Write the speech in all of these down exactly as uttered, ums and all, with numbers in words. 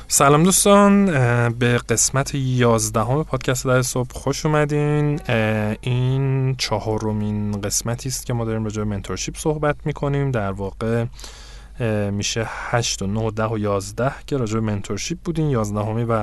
سلام دوستان، به قسمت یازدهم پادکست ده صبح خوش اومدین. این چهارمین قسمتی است که ما داریم راجع به منتورشیپ صحبت میکنیم. در واقع میشه هشت و نه و ده و یازده که راجع به منتورشیپ بودین. یازدهمی و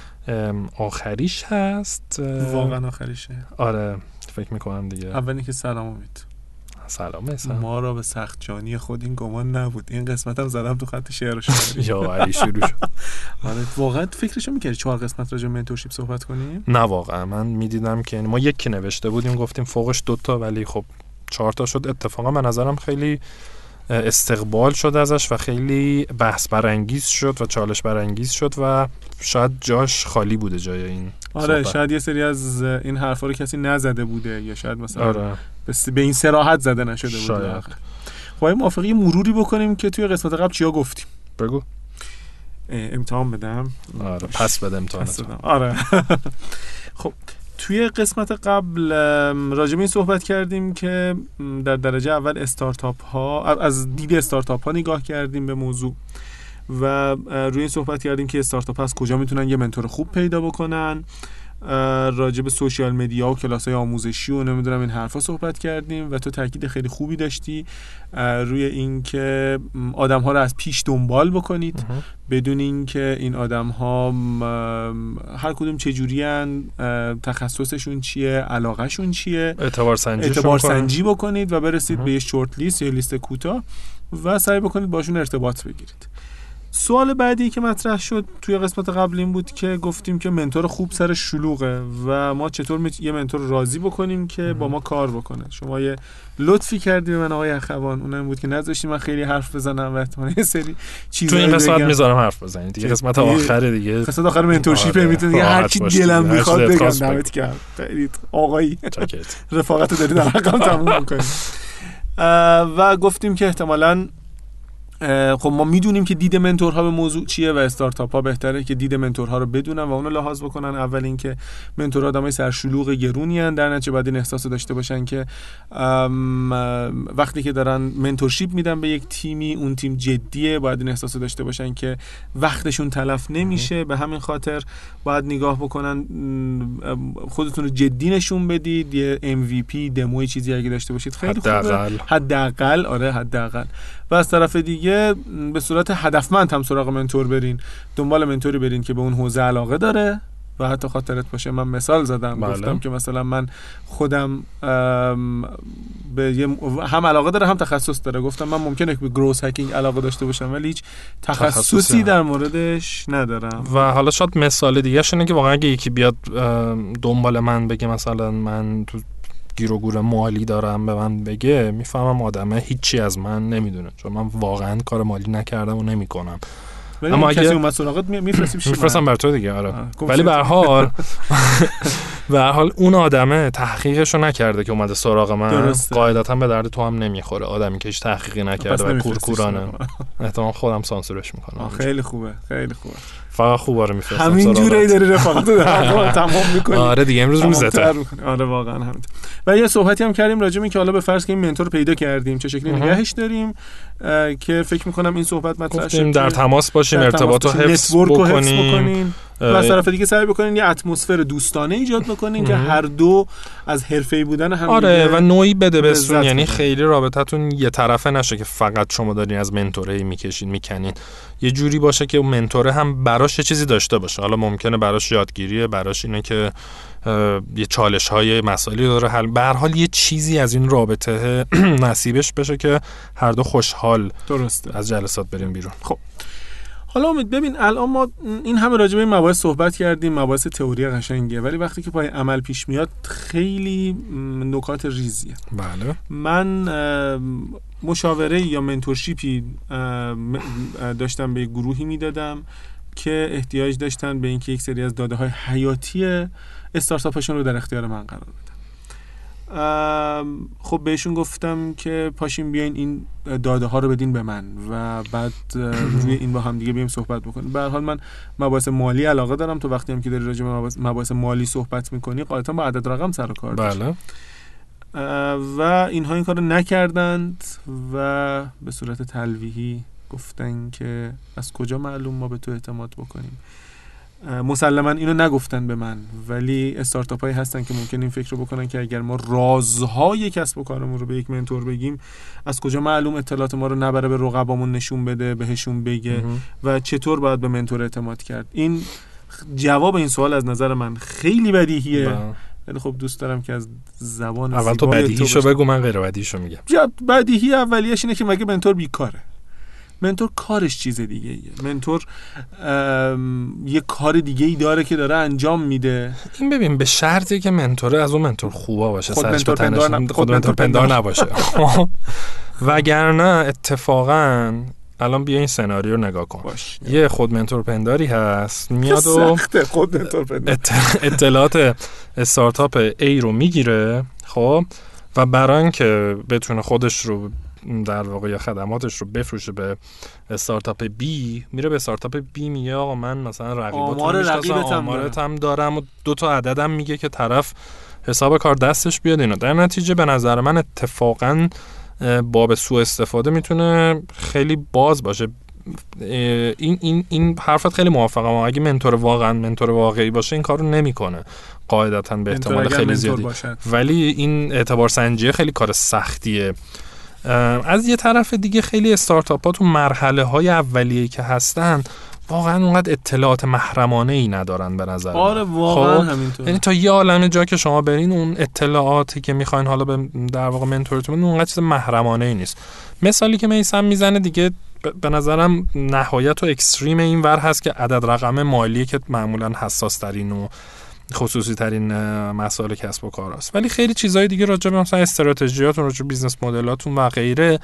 آخریش هست. واقعا آخریشه؟ آره فکر میکنم دیگه. اولی که سلام امید. سلام سلام. ما را به سخت جانی خود این گمان نبود. این قسمت هم زدم تو خط شعر و شاعری. یا علی شروع شد. آره واقعا فکرشو میکردی چهار قسمت راجع به منتورشیپ صحبت کنیم؟ نه واقعا من میدیدم که ما یکی نوشته بودیم گفتیم فوقش دوتا، ولی خب چهار تا شد. اتفاقا به نظرم خیلی استقبال شد ازش و خیلی بحث برانگیز شد و چالش برانگیز شد و شاید جاش خالی بوده جای این. آره صحبت. شاید یه سری از این حرفا رو کسی نزده بوده یا شاید مثلا آره. به این صراحت زده نشده بوده. شاید. خب این موافقی مروری بکنیم که توی قسمت قبل چیا گفتیم. بگو. امتحان بدم. آره پس بده امتحان. آره. خب توی قسمت قبل راجع به این صحبت کردیم که در درجه اول استارتاپ ها، از دید استارتاپ ها نگاه کردیم به موضوع و روی این صحبت کردیم که استارتاپ ها از کجا میتونن یه منتور خوب پیدا بکنن. راجع به سوشال مدیا و کلاس‌های آموزشی و نمیدونم این حرفا صحبت کردیم و تو تاکید خیلی خوبی داشتی روی این که آدم‌ها رو از پیش دنبال بکنید بدون این که این آدم‌ها هر کدوم چجوریان، تخصصشون چیه، علاقه‌شون چیه، اعتبار سنجی اعتبار سنجی بکنید و برسید اه. به یه شورت لیست یا لیست کوتاه و سعی بکنید باشون ارتباط بگیرید. سوال بعدی که مطرح شد توی قسمت قبل این بود که گفتیم که منتور خوب سر شلوغه و ما چطور می... یه منتور راضی بکنیم که با ما کار بکنه. شما یه لطفی کردی به من آقای اخوان، اونم بود که نذاشتی من خیلی حرف بزنم و احتمالاً یه سری چیزا تو این قسمت میذارم حرف بزنید دیگه. قسمت آخره دیگه، قسمت آخر منتورشیپ میتونید دیگه هر چی دلم میخواد بگم. دعوت کردم خیلی آقایی رفاقتو دارید در حقم تموم میکنید. و گفتیم که احتمالاً خب ما میدونیم که دید منتورها به موضوع چیه و استارتاپ ها بهتره که دید منتورها رو بدونن و اونو لحاظ بکنن. اول این که منتورها آدمای سرشلوغ گرونی ان، در نتیجه باید این احساس داشته باشن که وقتی که دارن منتورشیپ میدن به یک تیمی، اون تیم جدیه. باید این احساس داشته باشن که وقتشون تلف نمیشه. به همین خاطر باید نگاه بکنن، خودتون رو جدی نشون بدید. یه ام وی پی دموی چیزی اگه داشته باشید خیلی خوبه، حداقل. آره حداقل. و از طرف دیگه به صورت هدفمند هم سراغ منتور برین، دنبال منتوری برین که به اون حوزه علاقه داره و حتی خاطرت باشه من مثال زدم. بله. گفتم که مثلا من خودم به هم علاقه داره هم تخصص داره. گفتم من ممکنه که به گروث هکینگ علاقه داشته باشم ولی هیچ تخصصی, تخصصی در موردش ندارم. و حالا شاید مثال دیگه شونه که واقعا اگه یکی بیاد دنبال من بگه مثلا من تو گیر و گور مالی دارم به من بگه، میفهمم آدمه هیچی از من نمیدونه، چون من واقعا کار مالی نکردم و نمیکنم. اما اگه کسی اومد سراغت میفرستیم چی؟ میفرستم بر تو دیگه. آره ولی به هر حال به هر حال اون آدمه تحقیقشو نکرده که اومده سراغ من. قاعدتا به درد تو هم نمیخوره آدمی که هیچ تحقیقی نکرده و کورکورانه. احتمال خودم سانسورش میکنم. خیلی خوبه خیلی خوبه. فقط خوبا رو میفرستم. همین جوری داری رفاقت رو تمام می‌کنی. آره دیگه امروز روزته. آره واقعا همین. و یه صحبتی هم کردیم راجع به اینکه حالا به فرض که این منتور رو پیدا کردیم چه شکلی نگهش داریم، که فکر می‌کنم این صحبت مطرح شد در تماس باشیم، ارتباط رو حفظ بکنیم و از طرف دیگه سعی بکنین یه اتمسفر دوستانه ایجاد بکنین که هر دو از حرفه‌ای بودن هم آره و نوعی بده بسون. یعنی خیلی رابطتون یه طرفه نشه که فقط شما دارین از منتوره میکشین میکنین. یه جوری باشه که اون منتوره هم براش یه چیزی داشته باشه. حالا ممکنه براش یادگیریه، براش اینه که یه چالش‌های مسائلی داره حل. به هر حال یه چیزی از این رابطه نصیبش بشه که هر دو خوشحال درسته از جلسات بریم بیرون. خب حالا امید ببین، الان ما این همه راجع به این مباحث صحبت کردیم، مباحث تئوری قشنگه، ولی وقتی که پای عمل پیش میاد خیلی نکات ریزیه. بله. من مشاوره یا منتورشیپی داشتم به یک گروهی میدادم که احتیاج داشتن به اینکه یک سری از داده های حیاتی استارتاپشون رو در اختیار من قرار بدن. خب بهشون گفتم که پاشین بیاین این داده ها رو بدین به من و بعد روی این با هم دیگه بیایم صحبت بکنیم. به هر حال من مباحث مالی علاقه دارم، تو وقتی هم که داری راجع به مباحث مالی صحبت میکنی غالبا با عدد رقم سر و کار داری. بله. و اینها این کارو نکردند و به صورت تلویحی گفتن که از کجا معلوم ما به تو اعتماد بکنیم. مسلما اینو نگفتن به من، ولی استارتاپ هایی هستن که ممکن این فکر رو بکنن که اگر ما رازهای کسب و کارمون رو به یک منتور بگیم، از کجا معلوم اطلاعات ما رو نبره به رقبامون نشون بده، بهشون بگه و چطور باید به منتور اعتماد کرد. این جواب این سوال از نظر من خیلی بدیهیه، ولی خب دوست دارم که از زبان اول تو بدیهیشو بگو، من غیر بدیهیشو میگم. بدیهی اولیش اینه که مگه منتور بیکاره؟ منتور کارش چیز دیگه ایه. منتور یه کار دیگه ای داره که داره انجام میده. این ببین به شرطی که منتوره از اون منتور خوبا باشه، خود سرش منتور به تنش پندار نم... خود منتور پندار نباشه. وگرنه اتفاقا الان بیا این سناریو رو نگاه کن باش. یه خود منتور پنداری هست میاد و خود منتور پندار اطلاعات استارتاپ A رو میگیره، خب و برای اینکه بتونه خودش رو در واقع یا خدماتش رو بفروشه به استارتاپ B، میره به استارتاپ B میگه آقا من مثلا رقیباتون میشناسم، آمارت هم دارم و دو تا عددم میگه که طرف حساب کار دستش بیاد اینا. در نتیجه به نظر من اتفاقا باب سوء استفاده میتونه خیلی باز باشه. این این این حرفت خیلی موافقم. اگه منتور واقعا منتور واقعی باشه این کارو نمیکنه قاعدتاً به احتمال خیلی زیادی، ولی این اعتبار سنجی خیلی کار سختیه. از یه طرف دیگه خیلی استارتاپ‌ها تو مرحله‌های اولیه‌ای که هستن واقعا اونقدر اطلاعات محرمانه‌ای ندارن به نظر من. آره واقعا همینطوره. یعنی تا یه عالمه جا که شما برین اون اطلاعاتی که میخواین حالا به در واقع منتورتون اونقدر چیز محرمانه‌ای نیست. مثالی که میسم میزنه دیگه به نظرم نهایت و اکستریم این ور هست که عدد رقم مالی که معمولا حساس ترین و خصوصی ترین مسائل کسب و کار است، ولی خیلی چیزهای دیگه راجع به مثلا استراتژیاتون، راجع به بیزنس مدلاتون و غیره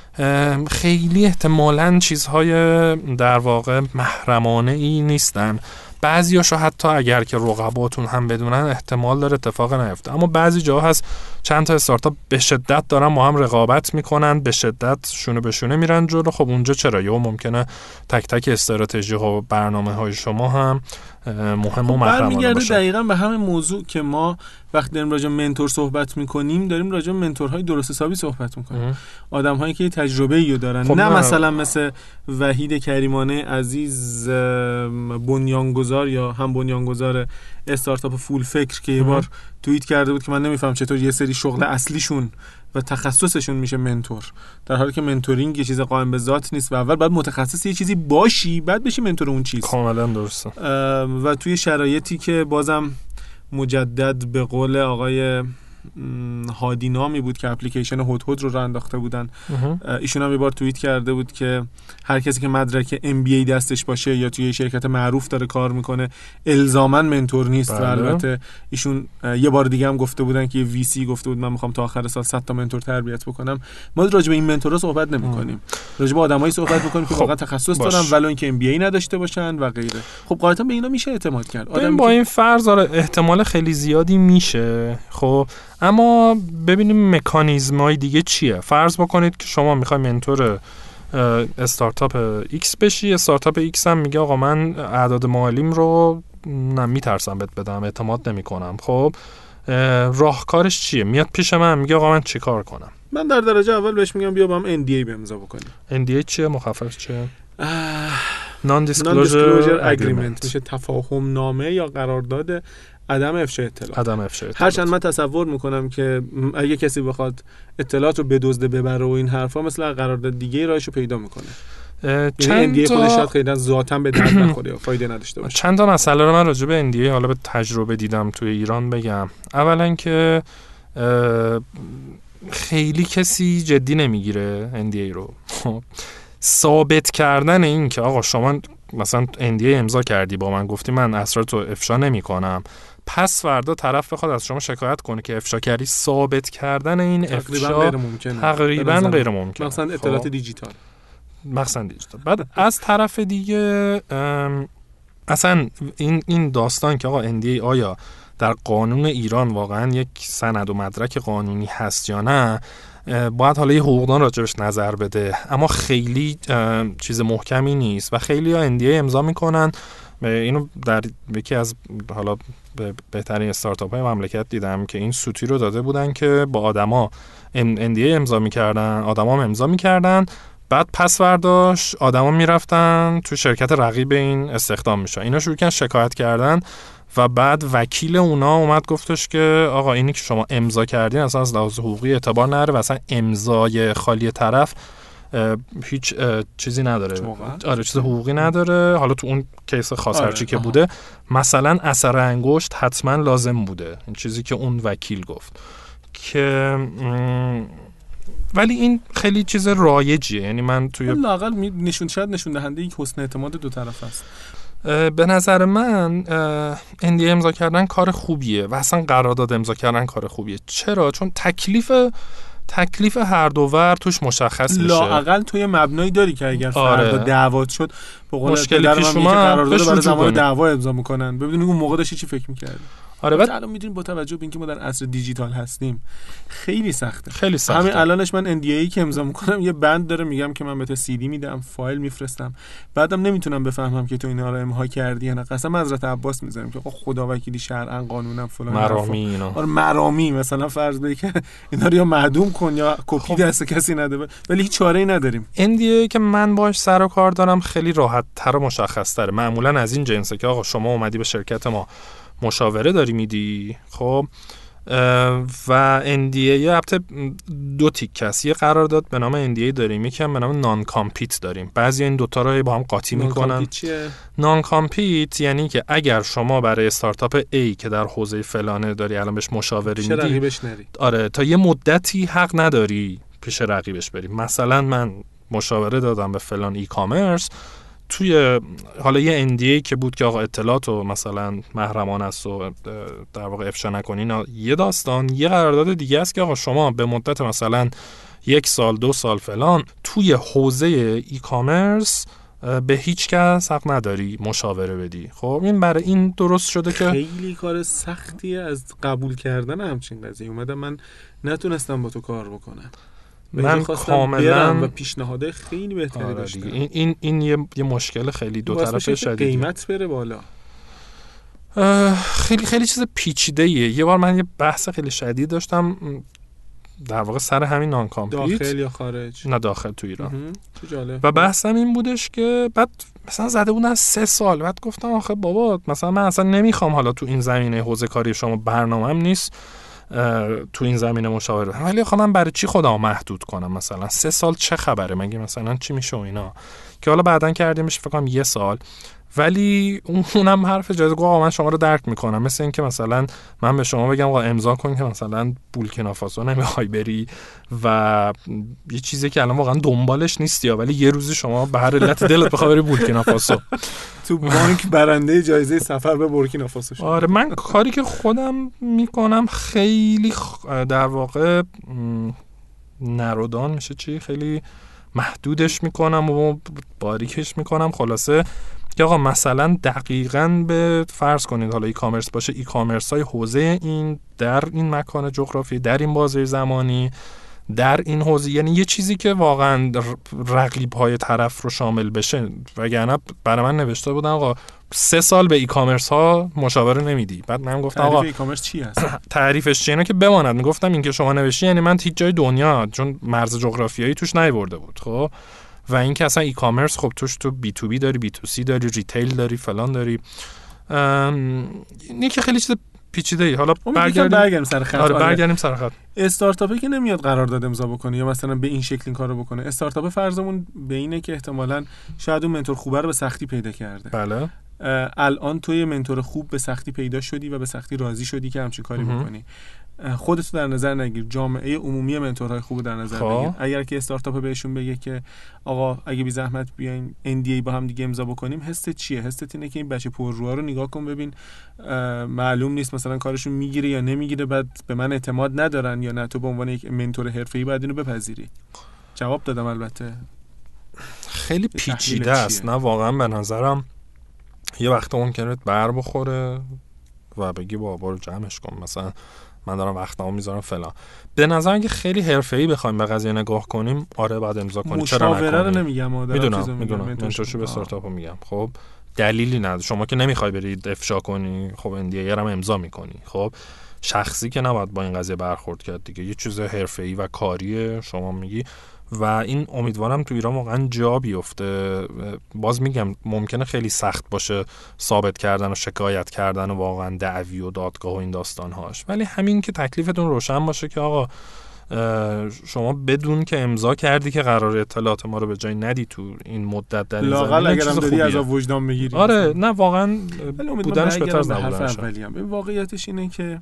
خیلی احتمالاً چیزهای در واقع محرمانه ای نیستن. بعضیاشو حتی اگر که رقباتون هم بدونن احتمال داره اتفاق نیفته، اما بعضی جاها هست چند تا استارتاپ به شدت دارن با هم رقابت میکنن، به شدت شونه به شونه میرن جلو. خب اونجا چرا یا ممکنه تک تک استراتژی و برنامه های شما هم مهم و محرمانه باشه. دقیقاً به همین موضوع که ما وقتی داریم راجع به منتور صحبت میکنیم داریم راجع به منتورهای درست حسابی صحبت میکنیم، آدم‌هایی که تجربه‌ای دارن. خب نه مثلا مثل وحید کریمانه عزیز بنیانگذار یا هم بنیانگذار استارتاپ فول فکر که یه بار توییت کرده بود که من نمیفهم چطور یه سری شغل اصلیشون و تخصصشون میشه منتور، در حالی که منتورینگ یه چیز قائم به ذات نیست و اول باید متخصص یه چیزی باشی بعد بشی منتور اون چیز. کاملا درسته. و توی شرایطی که بازم مجدد به قول آقای هادی نامی بود که اپلیکیشن هدهد رو راه انداخته بودن، ایشون هم یه بار توییت کرده بود که هر کسی که مدرک ام بی ای دستش باشه یا توی شرکت معروف داره کار میکنه الزاماً منتور نیست. بله. و البته ایشون یه بار دیگه هم گفته بودن که یه وی سی گفته بود من میخوام تا آخر سال صد تا منتور تربیت بکنم. ما راجع به این منتورها صحبت نمیکنیم، راجع به آدمایی صحبت میکنیم که واقعا تخصص دارن ولو اینکه ام بی ای نداشته باشن و غیره. خب قاعدتا به اینا میشه اعتماد کرد. آدم با این فرض احتمال خیلی زیادی میشه. خب اما ببینیم مکانیزم‌های دیگه چیه. فرض بکنید که شما میخوای منتور استارتاپ X بشی، استارتاپ X هم میگه آقا من اعداد مالیم رو نمیترسم بهت بدم، اعتماد نمیکنم. خب راهکارش چیه؟ میاد پیش من میگه آقا من چی کار کنم؟ من در درجه اول بهش میگم بیا با هم ان دی ای به امضا بکنیم. ان دی ای چیه؟ مخففش چیه؟ نان دیسکلوزر اگریمنت میشه تفاهم نامه یا قرارداد عدم افشای اطلاعات. عدم افشای اطلاعات. هرچند من تصور میکنم که اگه کسی بخواد اطلاعات رو بدزده ببره و این حرفا مثل قرارداد دیگه راهشو پیدا میکنه. چند ان دی ای خودش شاید خیلی ذاتاً به درد نخوره یا فایده نداشته باشه. چند تا مسئله رو من راجع به ان دی ای حالا به تجربه دیدم توی ایران بگم. اولا که خیلی کسی جدی نمیگیره ان دی ای رو. ثابت کردن این که آقا شما مثلا ان دی ای امضا کردی با من، گفتی من اسرارتو افشا نمی‌کنم، پس فردا طرف بخواد از شما شکایت کنه که افشا کردی، ثابت کردن این افشا غیر ممکنه. تقریبا غیر ممکنه. مثلا اطلاعات خب. دیجیتال مثلا دیجیتال. بعد از طرف دیگه اصلا این این داستان که آقا ان دی ای آیا در قانون ایران واقعا یک سند و مدرک قانونی هست یا نه، باید حالا یه حقوقدان راجبش نظر بده، اما خیلی چیز محکمی نیست و خیلی ها ان دی ای امضا میکنن. اینو در یکی از حالا بهترین استارتاپ های مملکت دیدم که این سوتی رو داده بودن که با آدما ان دی ای امضا میکردن، آدما هم امضا میکردن، بعد پس برداشت آدما میرفتن تو شرکت رقیب این استخدام میشن، اینا شروع کردن شکایت کردن و بعد وکیل اونا اومد گفتش که آقا اینی که شما امضا کردین اصلا از لحاظ حقوقی اعتبار نداره و اصلا امضای خالی طرف هیچ چیزی نداره، آره چیز حقوقی نداره. حالا تو اون کیس خاص هرچی که بوده مثلا اثر انگشت حتما لازم بوده، این چیزی که اون وکیل گفت که ولی این خیلی چیز رایجیه، یعنی من توی لااقل نشون شاید نشون دهنده یک حسن اعتماد دو طرف است. به نظر من ان دی ای امضا کردن کار خوبیه و اصلا قرارداد امضا کردن کار خوبیه. چرا؟ چون تکلیف تکلیف هر دو ور توش مشخص میشه. لااقل توی مبنایی داری که اگر فردا آره. دعوا شد به قول مشکلی پیش اومد قرارداد برای زمان دعوا امضا میکنن. ببینید اون موقع داشتی چی فکر می‌کردی. آره بعد الان میدونیم با توجه به اینکه ما در عصر دیجیتال هستیم خیلی سخته. خیلی سخته. همین الانش من ان دی ای که امضا میکنم یه بند داره میگم که من به تو سی دی میدم، فایل میفرستم، بعدم نمیتونم بفهمم که تو اینا رو امضا کردی یا نه. قسم حضرت عباس میذارم که خدا وکیلی شرعا قانونا فلان مرامی اینا. آره مرامی مثلا فرض بگی که اینا رو یا معدوم کن یا کپی دست کسی نده، ولی هیچ چاره‌ای نداریم. ان دی ای که من باهاش سر و کار دارم خیلی راحت تر و مشخص تره. معمولا از این جنسه که آقا شما اومدی به شرکت ما مشاوره داری میدی، خب و ان دی ای البته دو تیکه است. یه قرارداد به نام ان دی ای داریم، یکی هم به نام نان کامپیت داریم. بعضی این دوتا رو با هم قاطی میکنن. نان کامپیت یعنی که اگر شما برای استارتاپ A که در حوزه فلانه داری الان بهش مشاوره میدی، رقیبش نری. آره تا یه مدتی حق نداری پیش رقیبش بری. مثلا من مشاوره دادم به فلان ای کامرس، توی حالا یه ان دی ای که بود که آقا اطلاعات و مثلا محرمانه است و در واقع افشا نکنین، یه داستان. یه قرارداد دیگه است که آقا شما به مدت مثلا یک سال دو سال فلان توی حوزه ای کامرس به هیچ کس حق نداری مشاوره بدی. خب این برای این درست شده که خیلی کار سختیه از قبول کردن همچین قضیه. اومدم من نتونستم با تو کار بکنم، من کاملا و پیشنهاد خیلی بهتری آره داشتم. این این این یه, یه مشکل خیلی دو طرفه شدیده. قیمت بره بالا. خیلی خیلی چیز پیچیده ایه. یه بار من یه بحث خیلی شدید داشتم در واقع سر همین نان کامپلیت. داخل یا خارج؟ نه داخل تو ایران. چه جالب. و بحثم این بودش که بعد مثلا زده بودن سه سال. بعد گفتم آخه بابا مثلا من اصلا نمیخوام حالا تو این زمینه حوزه کاری شما برنامه‌ام نیست تو این زمینه مشاوره، ولی آخه من برای چی خودمو محدود کنم؟ مثلا سه سال چه خبره؟ مگه مثلا چی میشه و اینا که حالا بعدن کردیمش فکر کنم یه سال. ولی اونم حرف جایز گفت آقا من شما رو درک میکنم. مثل این که مثلا من به شما بگم آقا امضا کن که مثلا بورکینافاسو نمیخوای بری و یه چیزی که الان واقعا دنبالش نیستی ولی یه روزی شما به هر علت دلت بخواد بری بورکینافاسو تو بانک برنده جایزه سفر به بورکینافاسو شد. آره من کاری که خودم میکنم خیلی در واقع نرودان میشه چی، خیلی محدودش میکنم و باریکش میکنم. خلاصه که آقا مثلا دقیقاً به فرض کنید حالا ای کامرس باشه، ای کامرس های حوزه این در این مکان جغرافی، در این بازه زمانی، در این حوزه، یعنی یه چیزی که واقعاً رقیب های طرف رو شامل بشه. وگرنه برای من نوشته بودن آقا سه سال به ای کامرس ها مشاوره نمیدی. بعد من گفتم آقا ای کامرس چی هست؟ تعریفش چیه؟ اینا که بماند. میگفتم این که شما نوشتی یعنی من هیچ جای دنیا، چون مرز جغرافیایی توش نیورده بود. خب و این که اصلا ای کامرس خب توش تو بی تو بی داری، بی تو سی داری، ریتیل داری، فلان داری. اینی که خیلی چیز پیچیده ای. حالا برگردیم برگردیم سر خط. آره برگردیم سر خط. استارتاپی که نمیاد قرارداد امضا بکنه یا مثلا به این شکل این کارو بکنه، استارتاپ فرضمون به اینه که احتمالاً شاید اون منتور خوبه رو به سختی پیدا کرده. بله. الان توی منتور خوب به سختی پیدا شدی و به سختی راضی شدی که همچین کاری بکنی. خودت در نظر نگیر، جامعه عمومی منتورهای خوب در نظر بگیر. اگر که استارتاپ بهشون بگه که آقا اگه بی زحمت بیاین ان دی ای با هم دیگه امضا بکنیم، حست چیه؟ حست اینه که این بچه پرروها رو نگاه کن ببین معلوم نیست مثلا کارشون میگیره یا نمیگیره، بعد به من اعتماد ندارن یا نه تو به عنوان یک منتور حرفه‌ای باید اینو بپذیری. جواب دادم البته. خیلی پیچیده است. نه واقعا به نظرم یه وقت ممکنه بر بخوره و بگی بابا رو جمعش کن، مثلا من دارم وقتمو میذارم فلان. به نظر اینکه خیلی حرفه‌ای بخوایم به قضیه نگاه کنیم، آره بعد امضا کنیم. چرا نکنیم؟ مشاوره رو نمیگم، میدونم میدونم منتورشو به استارتاپو میگم. خب دلیلی نداره. شما که نمیخوای برید افشا کنی، خب ان دی ای هم امضا میکنی. خب شخصی که نباید با این قضیه برخورد کرد دیگه. یه چیز حرفه‌ای و کاریه. شما میگی و این امیدوارم تو ایران واقعا جا بیفته. باز میگم ممکنه خیلی سخت باشه ثابت کردن و شکایت کردن و واقعا دعوی و دادگاه و این داستانهاش، ولی همین که تکلیفتون روشن باشه که آقا شما بدون که امضا کردی که قرار اطلاعات ما رو به جای ندی تو این مدت در این زمینه، لااقل اگرم داری از وجدان بگیری. آره نه واقعا بودنش بهتر از نبودنش. واقعیتش اینه که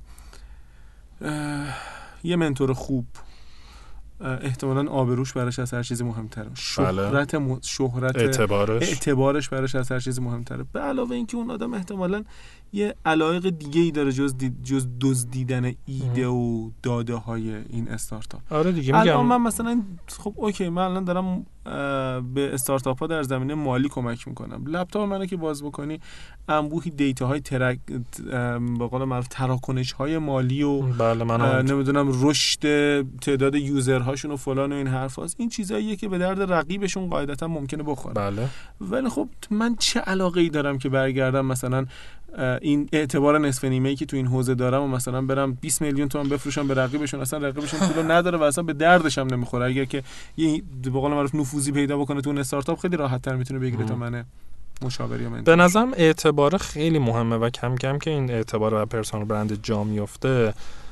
یه منتور خوب احتمالاً آبروش براش از هر چیزی مهمتره، شهرت م... شهرت اعتبارش اعتبارش براش از هر چیزی مهمتره، به علاوه اینکه اون آدم احتمالاً یه علایق دیگه ای داره جز دی... جز دزدیدن ایده و داده های این استارتاپ. آره دیگه میگم الان من مثلا خب اوکی من الان دارم به استارتاپ ها در زمینه مالی کمک میکنم. لپتاپ منو که باز بکنی انبوهی دیتا های ترک به قول معروف تراکنش های مالی و بله من نمیدونم رشد تعداد یوزرهاشون و فلان و این حرفاست. این چیزاییه که به درد رقیبشون قاعدتا ممکنه بخوره. بله. ولی خب من چه علاقه ای دارم که برگردم مثلا این اعتبار نصف نیمه‌ای که تو این حوزه دارم و مثلا برم بیست میلیون تومان بفروشم به رقیبشون، اصلا رقیبشون پولو نداره و اصلا به دردش هم نمیخوره. اگر که یه به قول معروف نفوذی پیدا بکنه تو اون استارتاپ خیلی راحت‌تر میتونه بگیره تا من مشاور یا منتور. به نظرم اعتبار خیلی مهمه و کم کم که این اعتبار و پرسونال برند جا میفته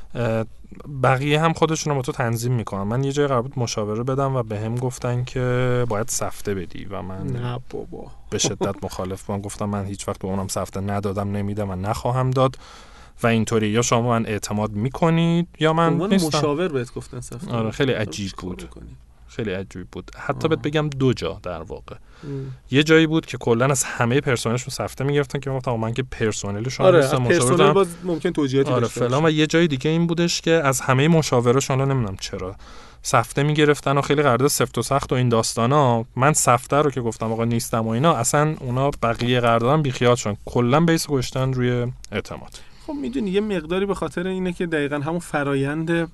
بقیه هم خودشون رو با تو تنظیم میکنن. من یه جای قرار بود مشاوره بدم و به هم گفتن که باید سفته بدی و من نه بابا به شدت مخالف بودم. گفتم من هیچ وقت به اونم سفته ندادم، نمیدم و نخواهم داد و اینطوری یا شما من اعتماد میکنید یا من نیستم. مشاور بهت گفتن سفته. آره خیلی عجیب بود، خیلی عجیب بود. حتی بهت بگم دو جا در واقع ام. یه جایی بود که کلا از همه پرسنلشون سفته میگرفتن که گفتم من که پرسنلشون آره نیستم، مشاورم باز ممکن توجیهاتی آره داشته فلان. و یه جای دیگه این بودش که از همه مشاوراشون نمیدونم چرا سفته میگرفتن و خیلی قرارداد سفت و سخت و این داستانا. من سفته رو که گفتم آقا نیستم و اینا، اصلا اونا بقیه قراردادن بیخیال شدن، کلا بیس گذاشتن روی اعتماد. خب میدونی یه مقداری به خاطر اینه که دقیقاً همون فرایند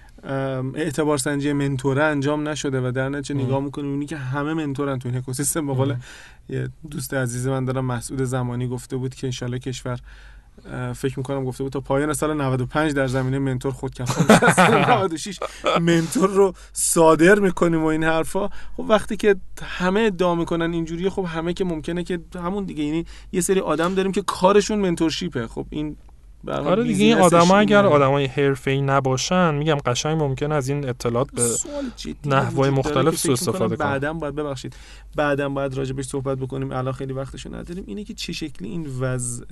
اعتبار سنجی منتوره انجام نشده و در نتیجه نگاه میکنیم اونی که همه منتورن تو این اکوسیستم. به قول یه دوست عزیز من دارم مسعود زمانی گفته بود که انشالله کشور فکر میکنم گفته بود تا پایان سال نود و پنج در زمینه منتور خودکفا میشه، نود و شش منتور رو صادر میکنیم و این حرفا. خب وقتی که همه ادعا میکنن اینجوریه، خب همه که ممکنه که همون دیگه، یعنی یه سری آدم داریم که کارشون منتورشیپه. خب این آره دیگه این آدما اگر آدمای حرفه‌ای نباشن میگم قشنگ ممکنه از این اطلاعات به نحوهای مختلف سوء استفاده کنن. بعداً باید ببخشید بعداً باید راجع بهش صحبت بکنیم، الان خیلی وقتشو نداریم. اینه که چه شکلی این وضع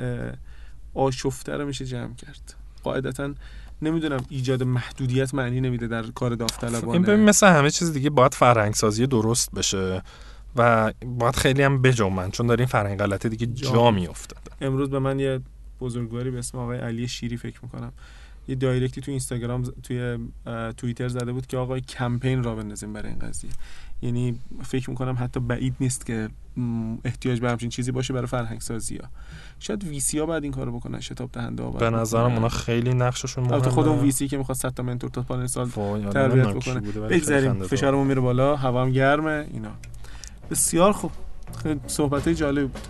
آشفته رو میشه جمع کرد. قاعدتاً نمیدونم ایجاد محدودیت معنی نمیده در کار داوطلبانه. این ببین مثل همه چیز دیگه باید فرهنگ سازی درست بشه و باید خیلی هم بجنبن، چون دارین فرهنگ غلطه دیگه جا, جا میافتاد. امروز به من یه بزرگواری به اسم آقای علی شیری فکر میکنم یه دایرکتی تو اینستاگرام توی توییتر زده بود که آقا کمپین را بندازیم برای این قضیه. یعنی فکر میکنم حتی بعید نیست که احتیاج به همچین چیزی باشه برای فرهنگ سازی ها. شاید وی سی ها بعد این کارو بکنن، شتاب دهنده ها. به نظرم اونا خیلی نقششون مهمه. البته خود اون وی سی که میخواد صد تا منتور تا پنج سال تربیت بکنه. بگذاریم فشارمون میره بالا، هوام گرمه اینا. بسیار خوب، خیلی صحبتای جالب بود.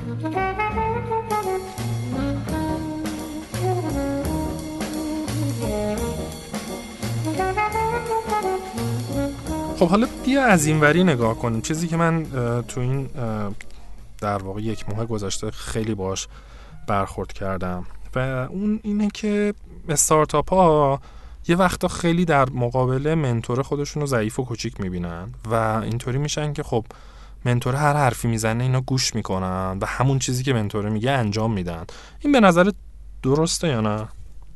خب حالا بیا از این وری نگاه کنیم. چیزی که من تو این در واقع یک ماه گذشته خیلی باش برخورد کردم و اون اینه که استارتاپ ها یه وقتا خیلی در مقابل منتور خودشون رو ضعیف و کوچیک میبینن و اینطوری میشن که خب منتور هر حرفی میزنه اینا گوش میکنن و همون چیزی که منتور میگه انجام میدن. این به نظر درسته یا نه؟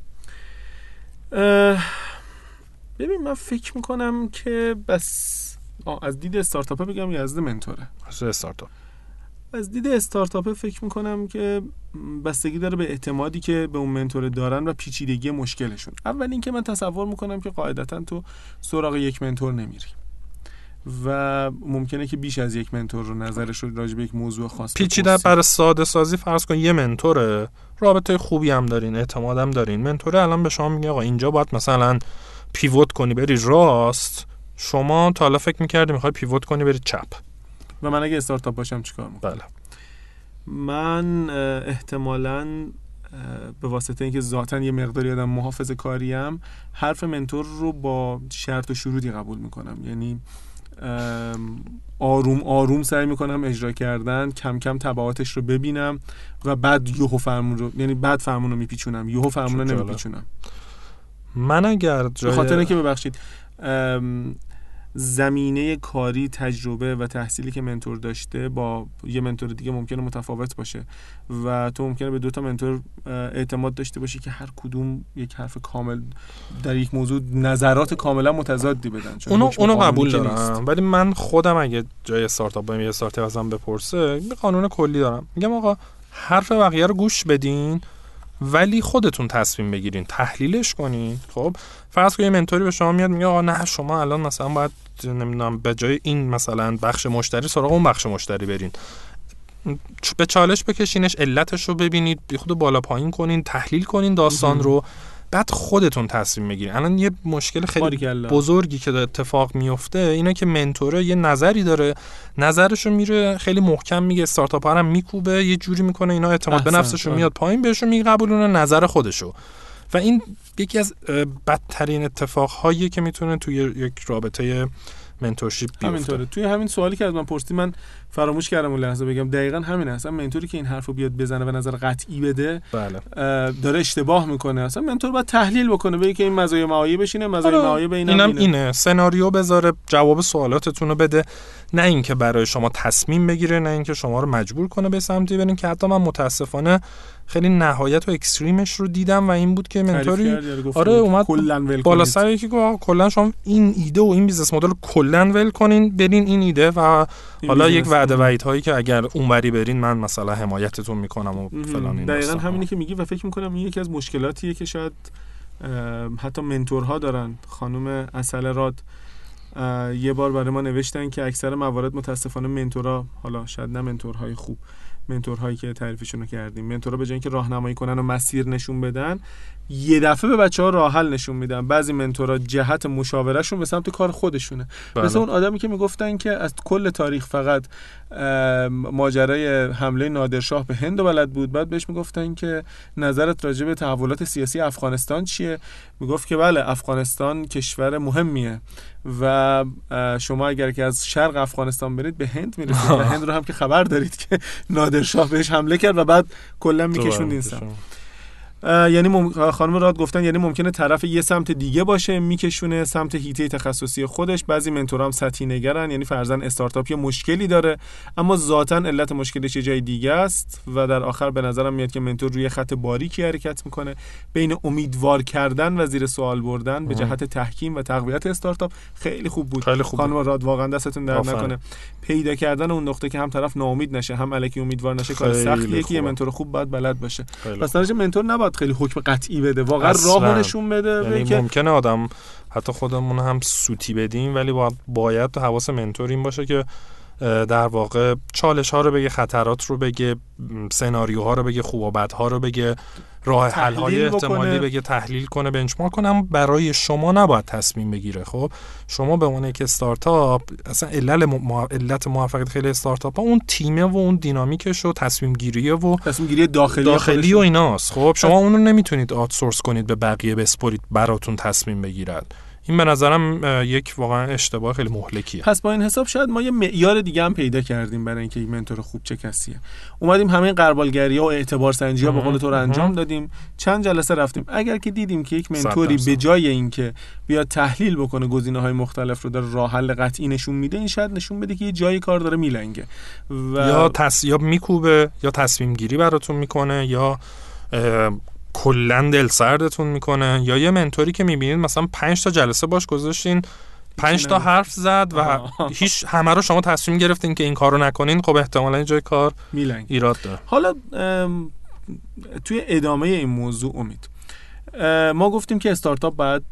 ببین من فکر میکنم که بس از دید استارتاپ بگم یا از دید منتوره؟ از استارتاپ. از دید استارتاپ فکر میکنم که بستگی داره به اعتمادی که به اون منتور دارن و پیچیدگی مشکلشون. اول این که من تصور میکنم که قاعدتا تو سراغ یک منتور نمیری و ممکنه که بیش از یک منتور رو نظرش رو راجع به یک موضوع خاص پیچیده. برای ساده سازی فرض کن یه منتوره، رابطه خوبی هم دارین، اعتمادم دارین. منتوره الان به شما میگه آقا اینجا باید مثلا پیوت کنی بری راست، شما تا حالا فکر می‌کردی می‌خوای پیوت کنی بری چپ و من اگه استارتاپ باشم چیکار می‌کنم؟ بله. من احتمالاً به واسطه اینکه ذاتاً یه مقداری آدم محافظه کاریم، حرف منتور رو با شرط و شروطی قبول می‌کنم. یعنی آروم آروم سعی میکنم اجرا کردن، کم کم تبعاتش رو ببینم و بعد یهو فرمون رو، یعنی بعد فرمون رو میپیچونم، یهو فرمون رو نمیپیچونم. من اگر جای به خاطر اینکه ببخشید زمینه کاری، تجربه و تحصیلی که منتور داشته با یه منتور دیگه ممکنه متفاوت باشه و تو ممکنه به دو تا منتور اعتماد داشته باشی که هر کدوم یک حرف کامل در یک موضوع نظرات کاملا متضادی بدن. اونو اونو قبول دارم، ولی من خودم اگه جای استارتاپ بایم یه استارتاپ ازم بپرسه یه قانون کلی دارم، میگم آقا حرف بقیه رو گوش بدین ولی خودتون تصمیم بگیرین، تحلیلش کنین. خب فرض کنید منتوری به شما میاد میگه آقا نه شما الان مثلا باید نمیدونم به جای این مثلا بخش مشتری سراغ اون بخش مشتری برین، به چالش بکشینش، علتش رو ببینید، بی خود بالا پایین کنین، تحلیل کنین داستان رو، بعد خودتون تصمیم بگیرین. الان یه مشکل خیلی بزرگی که اتفاق میفته اینه که منتوره یه نظری داره، نظرشو میره خیلی محکم میگه، استارتاپ ها رو میکوبه، یه جوری میکنه اینا اعتماد به نفسشون میاد پایین، بهشون میقبولونه نظر خودشو. و این یکی از بدترین اتفاقهایی که میتونه توی یک رابطه منتورشیپ بیفته. همینطوره. توی همین سوالی که از من پرسیدی من فراموش کردم اون لحظه بگم دقیقاً همینه. اصلا منتوری که این حرفو بیاد بزنه و نظر قطعی بده، بله. داره اشتباه میکنه. اصلا منتور باید تحلیل بکنه، بگه که این مزایا معایب بشینه، مزایا معایب اینم اینم اینه. اینه سناریو بذاره، جواب سوالاتتون رو بده، نه اینکه برای شما تصمیم بگیره، نه اینکه شما رو مجبور کنه به سمتی برین. که حتی من متاسفانه خیلی نهایت و اکستریمش رو دیدم و این بود که منتوری آره اومد بالا سر یکی گفت کلا شما این ایده و این بیزنس مدل کلا ول کنین، برین این ایده و حالا یک وعده وعید هایی که اگر اونوری برین من مثلا حمایتتون میکنم و فلان. این دقیقاً همینی که میگی و فکر میکنم این یکی از مشکلاتیه که شاید حتی منتورها دارن. خانم عسل راد یه بار برای ما نوشتن که اکثر موارد متاسفانه منتورها، حالا شاید نه منتورهای خوب، منتورهایی که تعریفشون رو کردیم، منتورها به جای اینکه راهنمایی کنن و مسیر نشون بدن، یه دفعه به بچه‌ها راه حل نشون میدن. بعضی منتورها جهت مشاورهشون به سمت کار خودشونه. بله. مثل اون آدمی که میگفتن که از کل تاریخ فقط ماجرای حمله نادرشاه به هند بلد بود، بعد بهش میگفتن که نظرت راجع به تحولات سیاسی افغانستان چیه؟ میگفت که بله افغانستان کشور مهمیه و شما اگر که از شرق افغانستان برید به هند میرسید و هند رو هم که خبر دارید که نادرشاه بهش حمله کرد و بعد کلا میکشوندین سمت. یعنی مم... خانم راد گفتن یعنی ممکنه طرف یه سمت دیگه باشه میکشونه سمت حیطه تخصصی خودش. بعضی منتورا هم سطحی نگرن، یعنی فرضاً استارتاپ یه مشکلی داره اما ذاتاً علت مشکلش یه جای دیگه است و در آخر به نظرم میاد که منتور روی خط باریکی حرکت میکنه بین امیدوار کردن و زیر سوال بردن به جهت تحکیم و تقویت استارتاپ. خیلی خوب بود خیلی خوب خانم راد، واقعا دستتون درد نکنه. پیدا کردن اون نقطه که هم طرف ناامید نشه هم الکی امیدوار نشه کار سختیه که یه منتور خوب باید بلد باشه. پس درجه منتور نباید خیلی حکم قطعی بده، واقعا راهو نشون بده. یعنی که ممکنه آدم حتی خودمون هم سوتی بدیم ولی باید باید تو حواس منتور این باشه که در واقع چالش ها رو بگه، خطرات رو بگه، سناریوها رو بگه، خوب و بد ها رو بگه، راه حل های احتمالی بگه، تحلیل کنه، بنچمارک کنه. اما برای شما نباید تصمیم بگیره. خب شما به عنوان یک استارتاپ اصلا علت مو... علت موفقیت خیلی استارتاپ ها اون تیمه و اون دینامیکش و تصمیم گیریه و تصمیم گیری داخلی داخلی و ایناست. خب شما اون رو نمیتونید آوتسورس کنید به بقیه بسپرید براتون تصمیم بگیرد. این به نظرم یک واقعا اشتباه خیلی مهلکیه. پس با این حساب شاید ما یه معیار دیگه هم پیدا کردیم برای اینکه یک منتور خوب چه کسیه. اومدیم همه غربالگری‌ها و اعتبار سنجی‌ها به قول تو رو انجام دادیم، چند جلسه رفتیم. اگر که دیدیم که یک منتوری به جای اینکه بیاد تحلیل بکنه گزینه‌های مختلف رو داره راه حل قطعی نشون میده، این شاید نشون بده که یه جایی کار داره میلنگه و یا تس... یا میکوبه یا تصمیم گیری براتون میکنه یا کلا دل سردتون میکنه. یا یه منتوری که میبینید مثلا پنج تا جلسه باش گذاشتین، پنج تا حرف زد و آه. هیچ همه رو شما تصمیم گرفتین که این کارو نکنین، خب احتمالاً این جای کار میلنگ ایراد داره. حالا توی ادامه این موضوع امید ما گفتیم که استارتاپ باید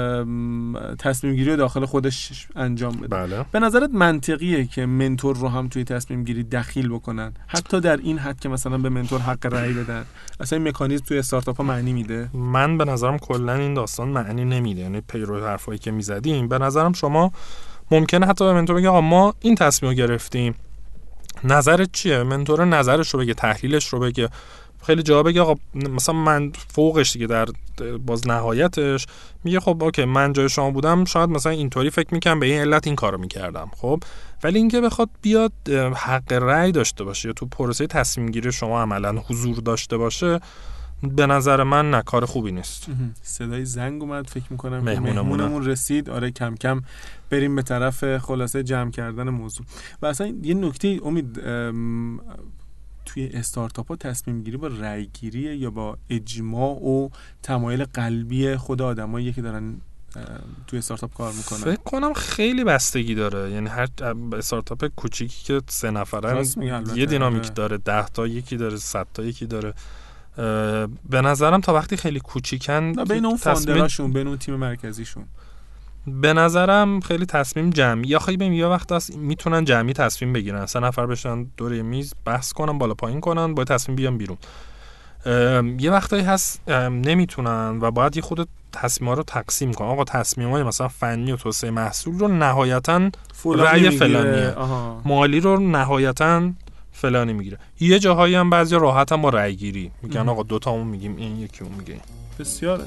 تصمیم گیری داخل خودش انجام بده. بله. به نظرت منطقیه که منتور رو هم توی تصمیم گیری دخیل بکنن، حتی در این حد که مثلا به منتور حق رأی بدن؟ اصلا این مکانیزم توی استارتاپ ها معنی میده؟ من به نظرم کلا این داستان معنی نمیده. یعنی پیرو حرفایی که میزدیم به نظرم شما ممکنه حتی به منتور بگی آقا ما این تصمیم رو گرفتیم، نظرت چیه؟ منتور نظرش رو بگه، تحلیلش رو بگه خیلی جا بگه آقا مثلا من فوقش دیگه در باز نهایتش میگه خب اوکی من جای شما بودم شاید مثلا اینطوری فکر میکنم به این علت این کارو میکردم. خب ولی اینکه بخواد بیاد حق رأی داشته باشه یا تو پروسه تصمیم گیری شما عملا حضور داشته باشه، به نظر من نه کار خوبی نیست. صدای زنگ اومد، فکر میکنم مهمونمون رسید. آره کم کم بریم به طرف خلاصه جمع کردن موضوع. و اصلا یه نکته امید، توی استارتاپ ها تصمیم گیری با رأی گیریه یا با اجماع و تمایل قلبی خود آدمایی که دارن توی استارتاپ کار میکنن؟ فکر کنم خیلی بستگی داره. یعنی هر استارتاپ کوچیکی که سه نفرن یه دینامیک داره، ده تا یکی داره، صد تا یکی داره. به نظرم تا وقتی خیلی کوچیکن بین اون فاندراشون، بین اون تیم مرکزیشون، به نظرم خیلی تصمیم جمعی یا خیلی بهم یه وقت هست میتونن جمعی تصمیم بگیرن، سه نفر بشن دور یه میز بحث کنن، بالا پایین کنن، با تصمیم بیان بیرون. یه وقتایی هست نمیتونن و باید یه خود تصمیم‌ها رو تقسیم کنن. آقا تصمیم‌های مثلا فنی و توسعه محصول رو نهایتاً رأی فلانیه، مالی رو نهایتاً فلانی میگیره. یه جاهایی هم بعضیا راحت هم با رأی گیری میگن آقا دو تامون میگیم این، یکی اون میگه. بسیار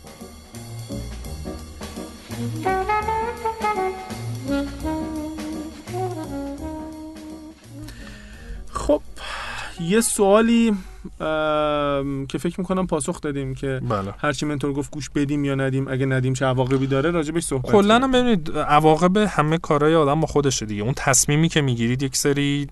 خب یه سوالی که فکر میکنم پاسخ دادیم که بله. هرچی منتور گفت گوش بدیم یا ندیم، اگه ندیم چه عواقبی داره راجبش صحبت. کلا هم ببینید عواقب همه کارهای آدم با خودشه دیگه. اون تصمیمی که میگیرید یک سری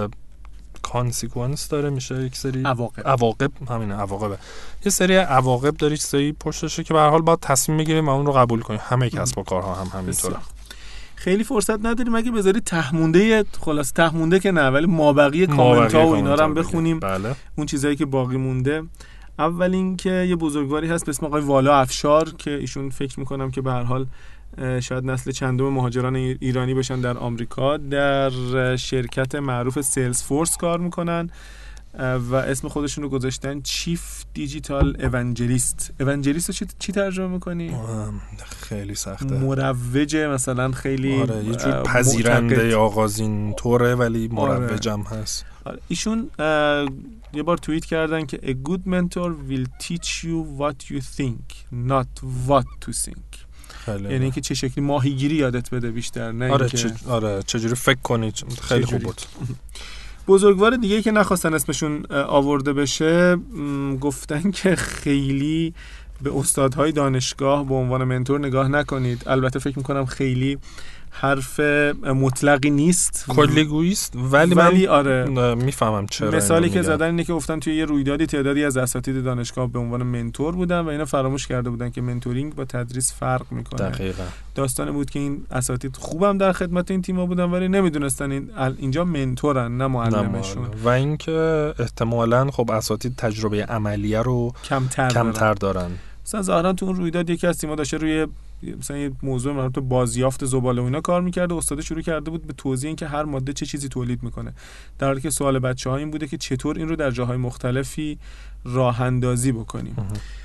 کانسیکوئنس داره، میشه یک سری عواقب. عواقب همینه، عواقبه. یه سری عواقب داره، سری پشتشه که به هر حال باید تصمیم بگیریم و اون رو قبول کنیم. همه کسب و کارها هم همینطوره. خیلی فرصت نداریم، اگه بذاری تهمونده، خلاص تهمونده که نه، ولی مابقی کامنت ها و اینا رو هم بخونیم. بله. اون چیزایی که باقی مونده. اول این که یه بزرگواری هست به اسم آقای والا افشار که ایشون فکر میکنم که به هر حال شاید نسل چندم مهاجران ایرانی باشن در آمریکا، در شرکت معروف سیلز فورس کار میکنن و اسم خودشون رو گذاشتن چیف دیجیتال ایونجلیست. ایونجلیست رو چی ترجمه میکنی؟ خیلی سخته. مروجه مثلا، خیلی آره یه جور پذیرنده آغازین طوره ولی مروجم آره. هست. آره. ایشون یه بار توییت کردن که a good mentor will teach you what you think not what to think. یعنی اینکه چه شکلی ماهیگیری یادت بده بیشتر، نه آره اینکه چه آره چجوری فکر کنی. خیلی خوب بود. بزرگوار دیگه که نخواستن اسمشون آورده بشه گفتن که خیلی به استادهای دانشگاه به عنوان منتور نگاه نکنید. البته فکر میکنم خیلی حرف مطلقی نیست، کلیگویی است، ولی, ولی من آره میفهمم چرا. مثالی که زدن اینه که گفتن توی یه رویدادی تعدادی از اساتید دانشگاه به عنوان منتور بودن و اینا فراموش کرده بودن که منتورینگ با تدریس فرق میکنه. دقیقاً. داستان بود که این اساتید خوبم در خدمت این تیم‌ها بودن ولی نمیدونستن این اینجا منتورن نه معلمشون. و اینکه احتمالاً خب اساتید تجربه عملیه رو کمتر کمتر دارن. مثلا ظاهرا تو اون رویداد یکی از تیم‌ها داشته روی مثلا یه موضوع مربوط به بازیافت زباله و اینا کار می‌کرد و استاد شروع کرده بود به توضیح اینکه هر ماده چه چیزی تولید می‌کنه، در حالی که سوال بچه‌ها این بوده که چطور این رو در جاهای مختلفی راه اندازی بکنیم.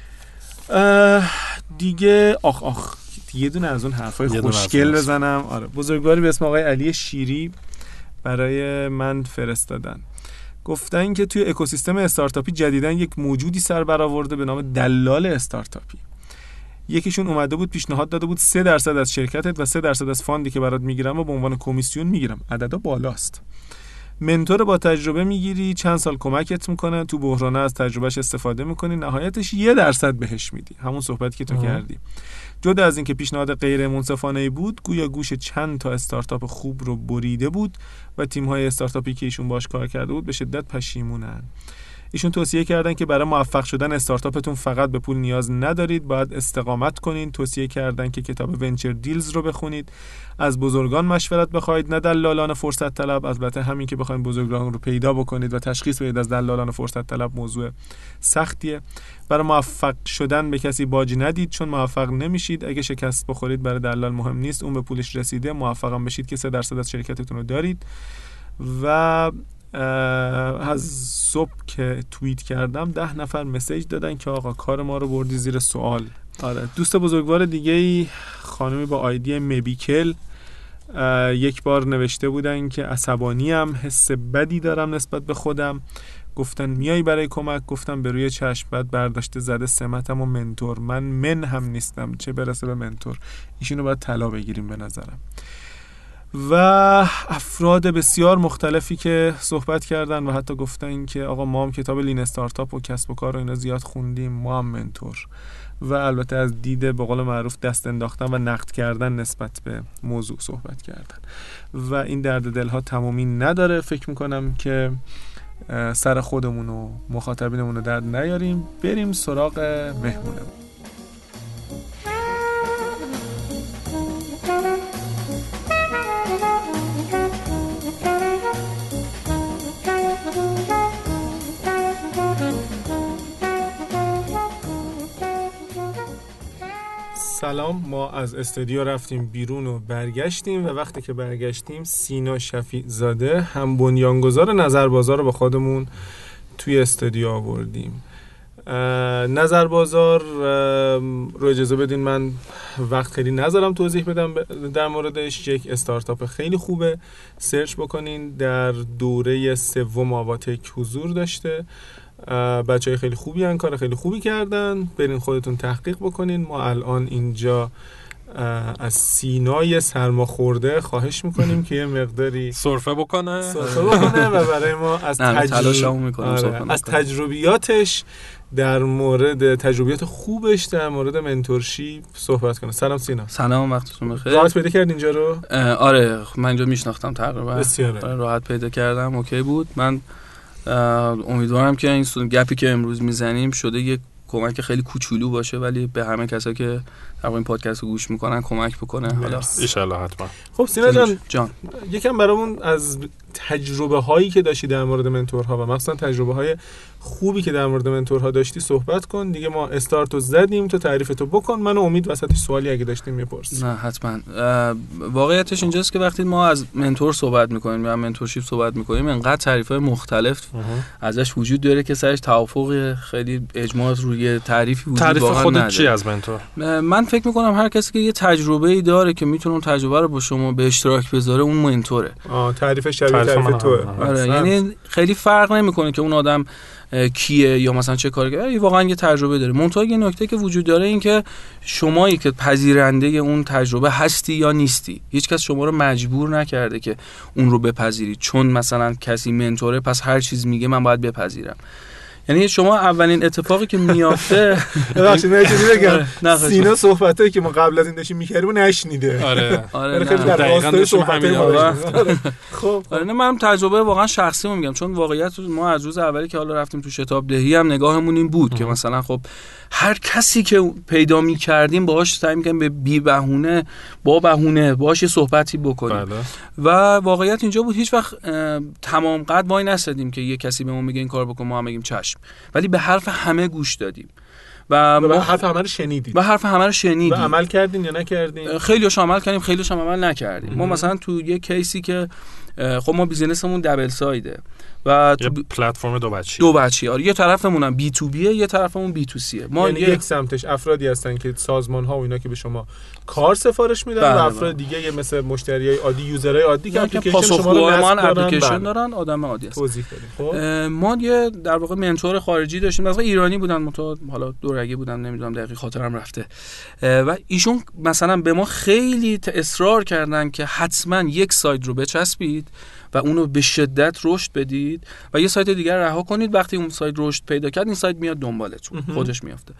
دیگه آخ آخ یه دونه از اون حرفای خوشگل بزنم. آره بزرگواری به اسم آقای علی شیری برای من فرستادن. گفتن که توی اکوسیستم استارتاپی جدیداً یک موجودی سر برآورده به نام دلال استارتاپی. یکیشون اومده بود پیشنهاد داده بود سه درصد از شرکتت و سه درصد از فاندی که برات میگیرم و به عنوان کمیسیون میگیرم. عددا بالاست. منتور با تجربه میگیری، چند سال کمکت میکنه، تو بحرانه از تجربهش استفاده میکنی، نهایتش یه درصد بهش میدی. همون صحبتی که تو آه. کردی. جدا از اینکه پیشنهاد غیر منصفانه بود، گویا گوش چند تا استارتاپ خوب رو بریده بود و تیم‌های استارتاپی که ایشون باش کار کرده بود به شدت پشیمونن. ایشون توصیه کردن که برای موفق شدن استارتاپتون فقط به پول نیاز ندارید، باید استقامت کنین. توصیه کردن که کتاب ونچر دیلز رو بخونید، از بزرگان مشورت بخواید نه دلالان فرصت طلب. البته همین که بخواید بزرگان رو پیدا بکنید و تشخیص بدید از دلالان فرصت طلب موضوع سختیه. برای موفق شدن به کسی باجی ندید چون موفق نمیشید. اگه شکست بخورید برای دلال مهم نیست، اون به پولش رسیده. موفقم بشید که سه درصد از شرکتتون رو دارید. و از صبح که توییت کردم ده نفر مسیج دادن که آقا کار ما رو بردی زیر سوال. آره دوست بزرگوار دیگه ای خانمی با آیدی میبیکل یک بار نوشته بودن که عصبانیم، حس بدی دارم نسبت به خودم، گفتن میای برای کمک، گفتم به روی چشم. بعد برداشته زده سمتم و منتور، من من هم نیستم چه برسه به منتور. ایشونو باید طلا بگیریم به نظرم. و افراد بسیار مختلفی که صحبت کردن و حتی گفتن که آقا ما هم کتاب لین استارتاپ و کسب و کار و اینا زیاد خوندیم، ما هم منتور. و البته از دید به قول معروف دست انداختن و نقد کردن نسبت به موضوع صحبت کردن و این درد دلها تمامی نداره. فکر میکنم که سر خودمون و مخاطبینمون رو درد نیاریم، بریم سراغ مهمونمون. سلام، ما از استودیو رفتیم بیرون و برگشتیم و وقتی که برگشتیم سینا شفیع زاده هم بنیانگذار نظربازار رو با خودمون توی استودیو آوردیم. نظربازار رو اجازه بدین من وقت خیلی نذارم توضیح بدم در موردش. یک استارتاپ خیلی خوبه، سرچ بکنین، در دوره سوم آواتک حضور داشته، بچه های خیلی خوبی هن، کار خیلی خوبی کردن، برین خودتون تحقیق بکنین. ما الان اینجا از سینای سرماخورده خواهش میکنیم که یه مقداری سرفه بکنه سرفه بکنه و برای ما از, تجرب... آره. از تجربیاتش در مورد تجربیات خوبش در مورد منتورشیپ صحبت کنه. سلام سینا. سلام، وقتتون بخیر. راحت پیدا کردین اینجا رو؟ آره من اینجا میشناختم تقریبا. بسیاره. آره راحت پیدا کردم، اوکی بود. من امیدوارم که این گپی که امروز میزنیم شده یک کمک خیلی کوچولو باشه ولی به همه کسایی که در این پادکست رو گوش میکنن کمک بکنه. حالا ان شاءالله حتما. خب سینا جان, جان. یکم برامون از تجربه هایی که داشتی در مورد منتورها و مثلا تجربه های خوبی که در مورد منتورها داشتی صحبت کن دیگه. ما استارتو زدیم، تو تعریفتو بکن، من امید وسطش سوالی اگه داشتیم میپرس. نه حتما. واقعیتش اینجاست که وقتی ما از منتور صحبت میکنیم یا منتورشیپ صحبت میکنیم انقدر تعریف‌های مختلف ازش وجود داره که سرش توافق خیلی اجماع روی تعریفی وجود تعریف واقعا خودت نداره. چی از منتور؟ من فکر میکنم هر کسی که یه تجربه‌ای داره که میتونه اون تجربه رو با شما به اشتراک بذاره اون منتوره. آه تعریف شبیه تعریف توه. آره یعنی خیلی فرق نمیکنه که اون آدم کیه یا مثلا چه کاری کرده، واقعا یه تجربه داره. منتها یه نکته که وجود داره این که شمایی که پذیرنده اون تجربه هستی یا نیستی. هیچ کس شما رو مجبور نکرده که اون رو بپذیرید چون مثلا کسی منتوره پس هر چیز میگه من باید بپذیرم. یعنی شما اولین اتفاقی که میافته ببخشید من چیزی بگم، سینا صحبتایی که ما قبل از این داشتیم می‌کردیم نشنیده. آره آره خیلی در راستای صحبتای ما. خب آره من تجربه واقعا شخصی میگم چون واقعیت ما از روز اولی که حالا رفتیم تو شتاب دهی هم نگاهمون این بود که مثلا خب هر کسی که پیدا می‌کردیم باهاش سعی می‌کنیم به بی بهونه با بهونه باهاش صحبتی بکنیم. بله. و واقعیت اینجا بود هیچ وقت تمام قد وای نسادیم که یه کسی به ما میگه این کار بکن ما هم بگیم چشم، ولی به حرف همه گوش دادیم و به حرف همه رو شنیدید. به حرف همه رو شنیدید. و عمل کردین یا نکردین؟ خیلی‌هاش عمل کردیم، خیلی‌هاش عمل نکردیم. ما مثلا تو یه کیسی که خب ما بیزینسمون دبل سایده و تو ب... پلتفرم دو بچی دو بچی آره یه طرفمون هم بی تو بیه یه طرفمون بی تو سیه. ما یعنی یک سمتش افرادی هستن که سازمان ها و اینا که به شما کار سفارش میدن بله و افراد دیگه یه مثل مشتریای عادی یوزرهای عادی که اپلیکیشن شما رو نصب کردن اپلیکیشن دارن آدم عادی هست. توضیح بدید. خب ما یه در واقع منتور خارجی داشتیم مثلا ایرانی بودن متو حالا دورگه بودن نمیدونم دقیق خاطرم رفته و ایشون مثلا به ما خیلی اصرار کردن که حتما یک سایت رو بچسبید و اونو به شدت رشد بدید و یه سایت دیگر رها کنید. وقتی اون سایت رشد پیدا کرد این سایت میاد دنبالتون خودش میافته.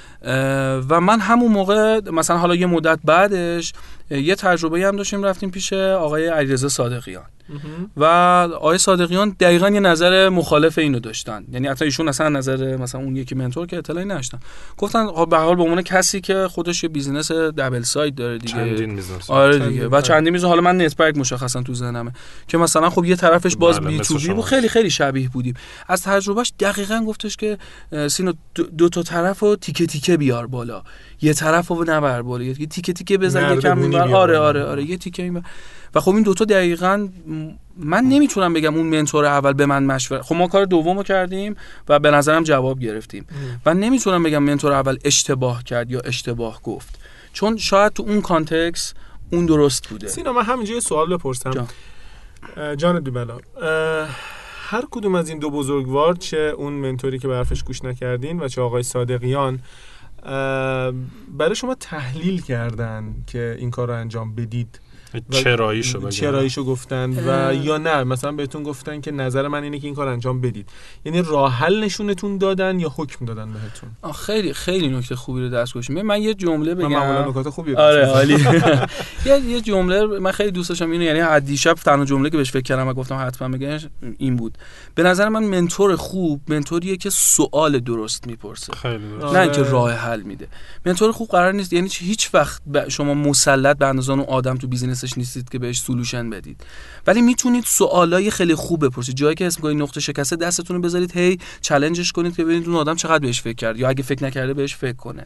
و من همون موقع مثلا حالا یه مدت بعدش یه تجربه هم داشتیم رفتیم پیش آقای علیرضا صادقیان و آقای صادقیان دقیقاً یه نظر مخالف اینو داشتن. یعنی حتی ایشون اصلا نظر مثلا اون یکی منتور که اطلاعی نداشتن گفتن خب به هر حال به عنوان کسی که خودش یه بیزینس دبل سایت داره دیگه چندین بیزنس آره دیگه و چندین بیزنس حالا من نتورک مشخصا تو ذهنمه که مثلا خب یه طرفش باز بی تو بی بود خیلی خیلی شبیه بودیم. از تجربهش دقیقاً گفتش که سینا دو, دو تا طرفو تیکه تیکه بیار بالا، یه طرفو نبر بالا، یه تیکه تیکه بزن یکم میبر آره آره آره یه تیکه میبر. و خب این دوتا دقیقاً من نمیتونم بگم اون منتور اول به من مشوره، خب ما کار دومو کردیم و به نظرم جواب گرفتیم ام. و نمیتونم بگم منتور اول اشتباه کرد یا اشتباه گفت چون شاید تو اون کانتکست اون درست بوده. سینا من همینجا یه سوال بپرسم جان, جان دوبلا هر کدوم از این دو بزرگوار، چه اون منتوری که به حرفش گوش نکردین و چه آقای صادقیان، برای شما تحلیل کردن که این کار رو انجام بدید، چراییشو بگن چراییشو گفتن و یا نه مثلا بهتون گفتن که نظر من اینه که این کار انجام بدید، یعنی راه حل نشونتون دادن یا حکم دادن بهتون؟ خیلی خیلی نکته خوبی رو دست گذاشتین. من یه جمله بگم. من معمولا نکات خوبی آره عالی. یه یه جمله من خیلی دوست داشتم اینو، یعنی از دیشب تنها جمله که بهش فکر کردم و گفتم حتما بگم این بود. به نظر من منتور خوب منتوریه که سوال درست میپرسه، خیلی درست. نه اینکه راه حل میده. منتور خوب قرار نیست یعنی هیچ وقت شما مسلط به اندازه اون آدم تو بیزینس نیستید که بهش سولوشن بدید، ولی میتونید سوالای خیلی خوب بپرسید. جایی که اسم کنید نقطه شکسته دستتون رو بذارید، هی چالنجش کنید که ببینید اون آدم چقدر بهش فکر کرد، یا اگه فکر نکرده بهش فکر کنه.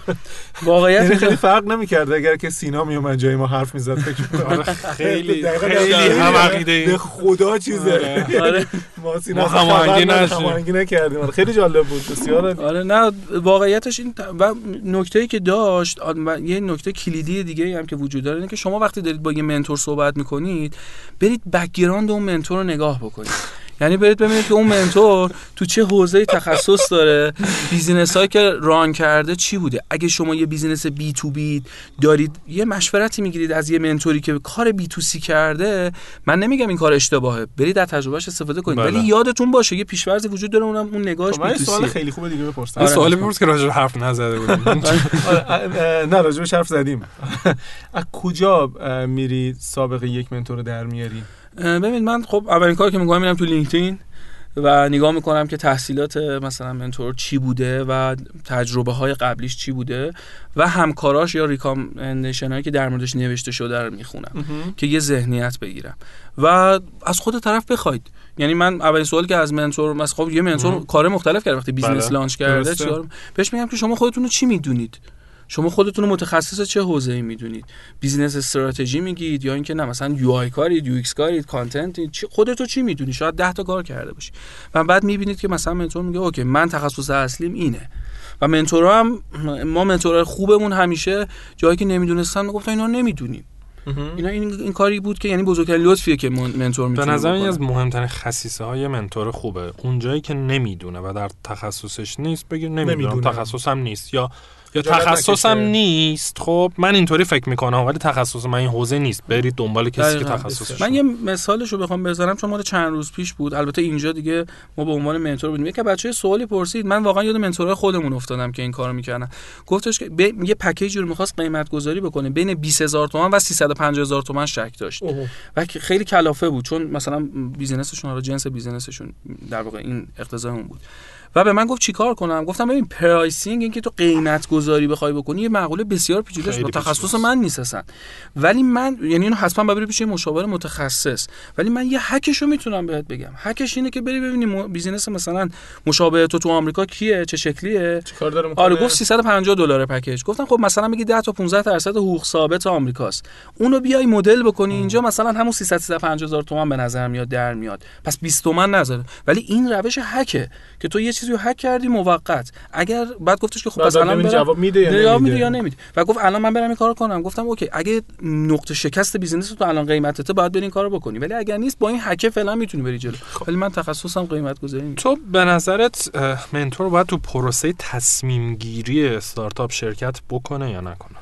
واقعیت خیلی فرق نمی‌کرد اگر که سینا میومد جای ما حرف میزد فکر کنم خیلی خیلی هم عقیده به خدا چیزه. آره ما سینا هماهنگی نکردیم. خیلی جالب بود، بسیار. آره نه واقعیتش این و نکته‌ای که داشت، یه نکته کلیدی دیگه هم که وجود داره اینه که شما وقتی دارید با یه منتور صحبت میکنید، برید بک‌گراند اون منتور رو نگاه بکنید. یعنی برید ببینید که اون منتور تو چه حوزه‌ای تخصص داره، بیزینس‌هایی که ران کرده چی بوده. اگه شما یه بیزینس بی تو بی دارید، یه مشورتی میگیرید از یه منتوری که کار بی تو سی کرده، من نمیگم این کار اشتباهه، برید از تجربه‌اش استفاده کنید، ولی یادتون باشه یه پیش‌فرضی وجود داره، اونم اون نگاهش بی تو سی. سوال خیلی خوبه دیگه بپرسم. آره سوالی بپرس که راجع به حرف نزده بودیم. نه راجع به حرف زدیم. از کجا میری سابقه یک منتور رو در میاری؟ ببین من خب اولین کاری که میکنم میرم تو لینکدین و نگاه میکنم که تحصیلات مثلا منتور چی بوده و تجربه های قبلیش چی بوده و همکاراش یا ریکامندیشن هایی که در موردش نوشته شده رو میخونم که یه ذهنیت بگیرم و از خود طرف بخواید. یعنی من اولین سوالی که از منتور مثلا خب یه منتور کار مختلف کرده وقتی بیزنس بله. لانچ کرده چیکار بهش میگم که شما خودتون رو چی میدونید، شما خودتون رو متخصص چه حوزه‌ای میدونید، بیزینس استراتژی میگید یا اینکه نه مثلا یو آی کارید، یو ایکس کارید، کانتنت، خودت چی میدونی، شاید ده تا کار کرده باشی و بعد میبینید که مثلا منتور میگه اوکی من تخصص اصلیم اینه. و منتورها هم ما منتورای خوبمون همیشه جایی که نمیدونستن میگفتن اینا نمیدونیم. اینا این این کاری بود که یعنی بزرگترین لطفیه که منتور میتونه. به نظر من از مهمترین خصیصه های منتور خوبه اون جایی که نمیدونه و در تخصصش نیست بگه نمیدونم، تخصصم نیست یا یا تخصصم نیست. خب من اینطوری فکر میکنم ولی تخصص من این حوزه نیست، برید دنبال کسی که تخصصش. من یه مثالشو بخوام بزنم چون مال چند روز پیش بود، البته اینجا دیگه ما به عنوان منتور بودیم، یک بچه سوالی پرسید، من واقعا یاد منتورای خودمون افتادم که این کارو میکنن. گفتش که ب... یه پکیجی رو می‌خواست قیمت گذاری بکنه بین بیست هزار تومان و سیصد و پنجاه هزار تومان شک داشت اوه. و خیلی کلافه بود چون مثلا بیزینسشون رو جنس بیزینسشون در واقع این اقتضای اون بود و به من گفت چیکار کنم. گفتم ببین پرایسینگ، این که تو قیمت گذاری بخوای بکنی یه مقوله بسیار پیچیده است، تخصص من نیست اصلا، ولی من یعنی اینو حتما ببری پیش مشاور متخصص، ولی من یه هکشو میتونم بهت بگم. هکش اینه که بری ببینی بیزینس مثلا مشابه تو تو آمریکا کیه، چه شکلیه، چیکار داره میکنه. آره گفت سیصد و پنجاه دلار پکیج. گفتم خب مثلا میگی ده تا پانزده درصد حقوق ثابت آمریکاست، اونو بیای مدل بکنی اینجا مثلا همون سیصد سیصد و پنجاه هزار تومان به نظر میاد در میاد، پس بیست تومن نذاره. ولی این روش هکه که تو یه چیزی رو هک کردی موقت. اگر بعد گفتش که خب پس الان جواب میده یا نمیده یا نمیده و گفت الان من برم این کارو کنم. گفتم اوکی اگه نقطه شکست بیزینس تو الان قیمتته باید بری این کارو بکنی، ولی اگر نیست با این هک فعلا میتونی بری جلو. ولی من تخصصم قیمت گذاری. تو به نظرت منتور باید تو پروسه تصمیم گیری استارتاپ شرکت بکنه یا نکنه؟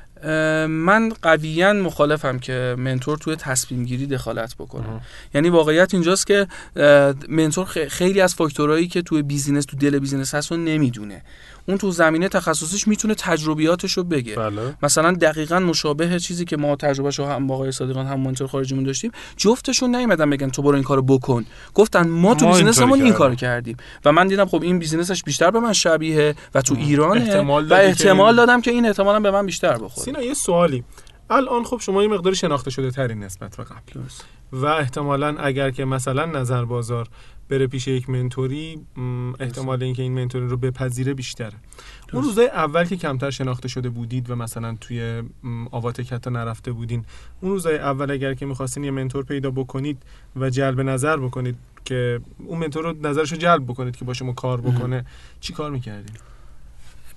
من قویاً مخالفم که منتور توی تصمیم گیری دخالت بکنه. اه. یعنی واقعیت اینجاست که منتور خیلی از فاکتورهایی که توی بیزینس تو دل بیزینس هست رو نمیدونه. اون تو زمینه تخصصیش میتونه تجربیاتش رو بگه. بله. مثلا دقیقاً مشابه چیزی که ما تجربهشو هم با آقای صادقان هم منتور خارجیمون داشتیم، جفتشون نیومدن بگن تو برو این کارو بکن، گفتن ما تو بیزینسمون این کارو کردیم و من دیدم خب این بیزینسش بیشتر به من شبیه و تو ایرانه احتمال و احتمال دادم که این احتمالاً به من بیشتر بخوره. سینا یه سوالی، الان خب شما یه مقدار شناخته شده ترین نسبت به قبل و احتمالاً اگر که مثلا نظر بازار بره پیش یک منتوری، احتمال اینکه این منتوری رو بپذیره بیشتره. اون روزای اول که کمتر شناخته شده بودید و مثلا توی آواتک حتی نرفته بودین، اون روزای اول اگر که می‌خواستین یه منتور پیدا بکنید و جلب نظر بکنید که اون منتور رو نظرشو جلب بکنید که با شما کار بکنه، چی کار می‌کردین؟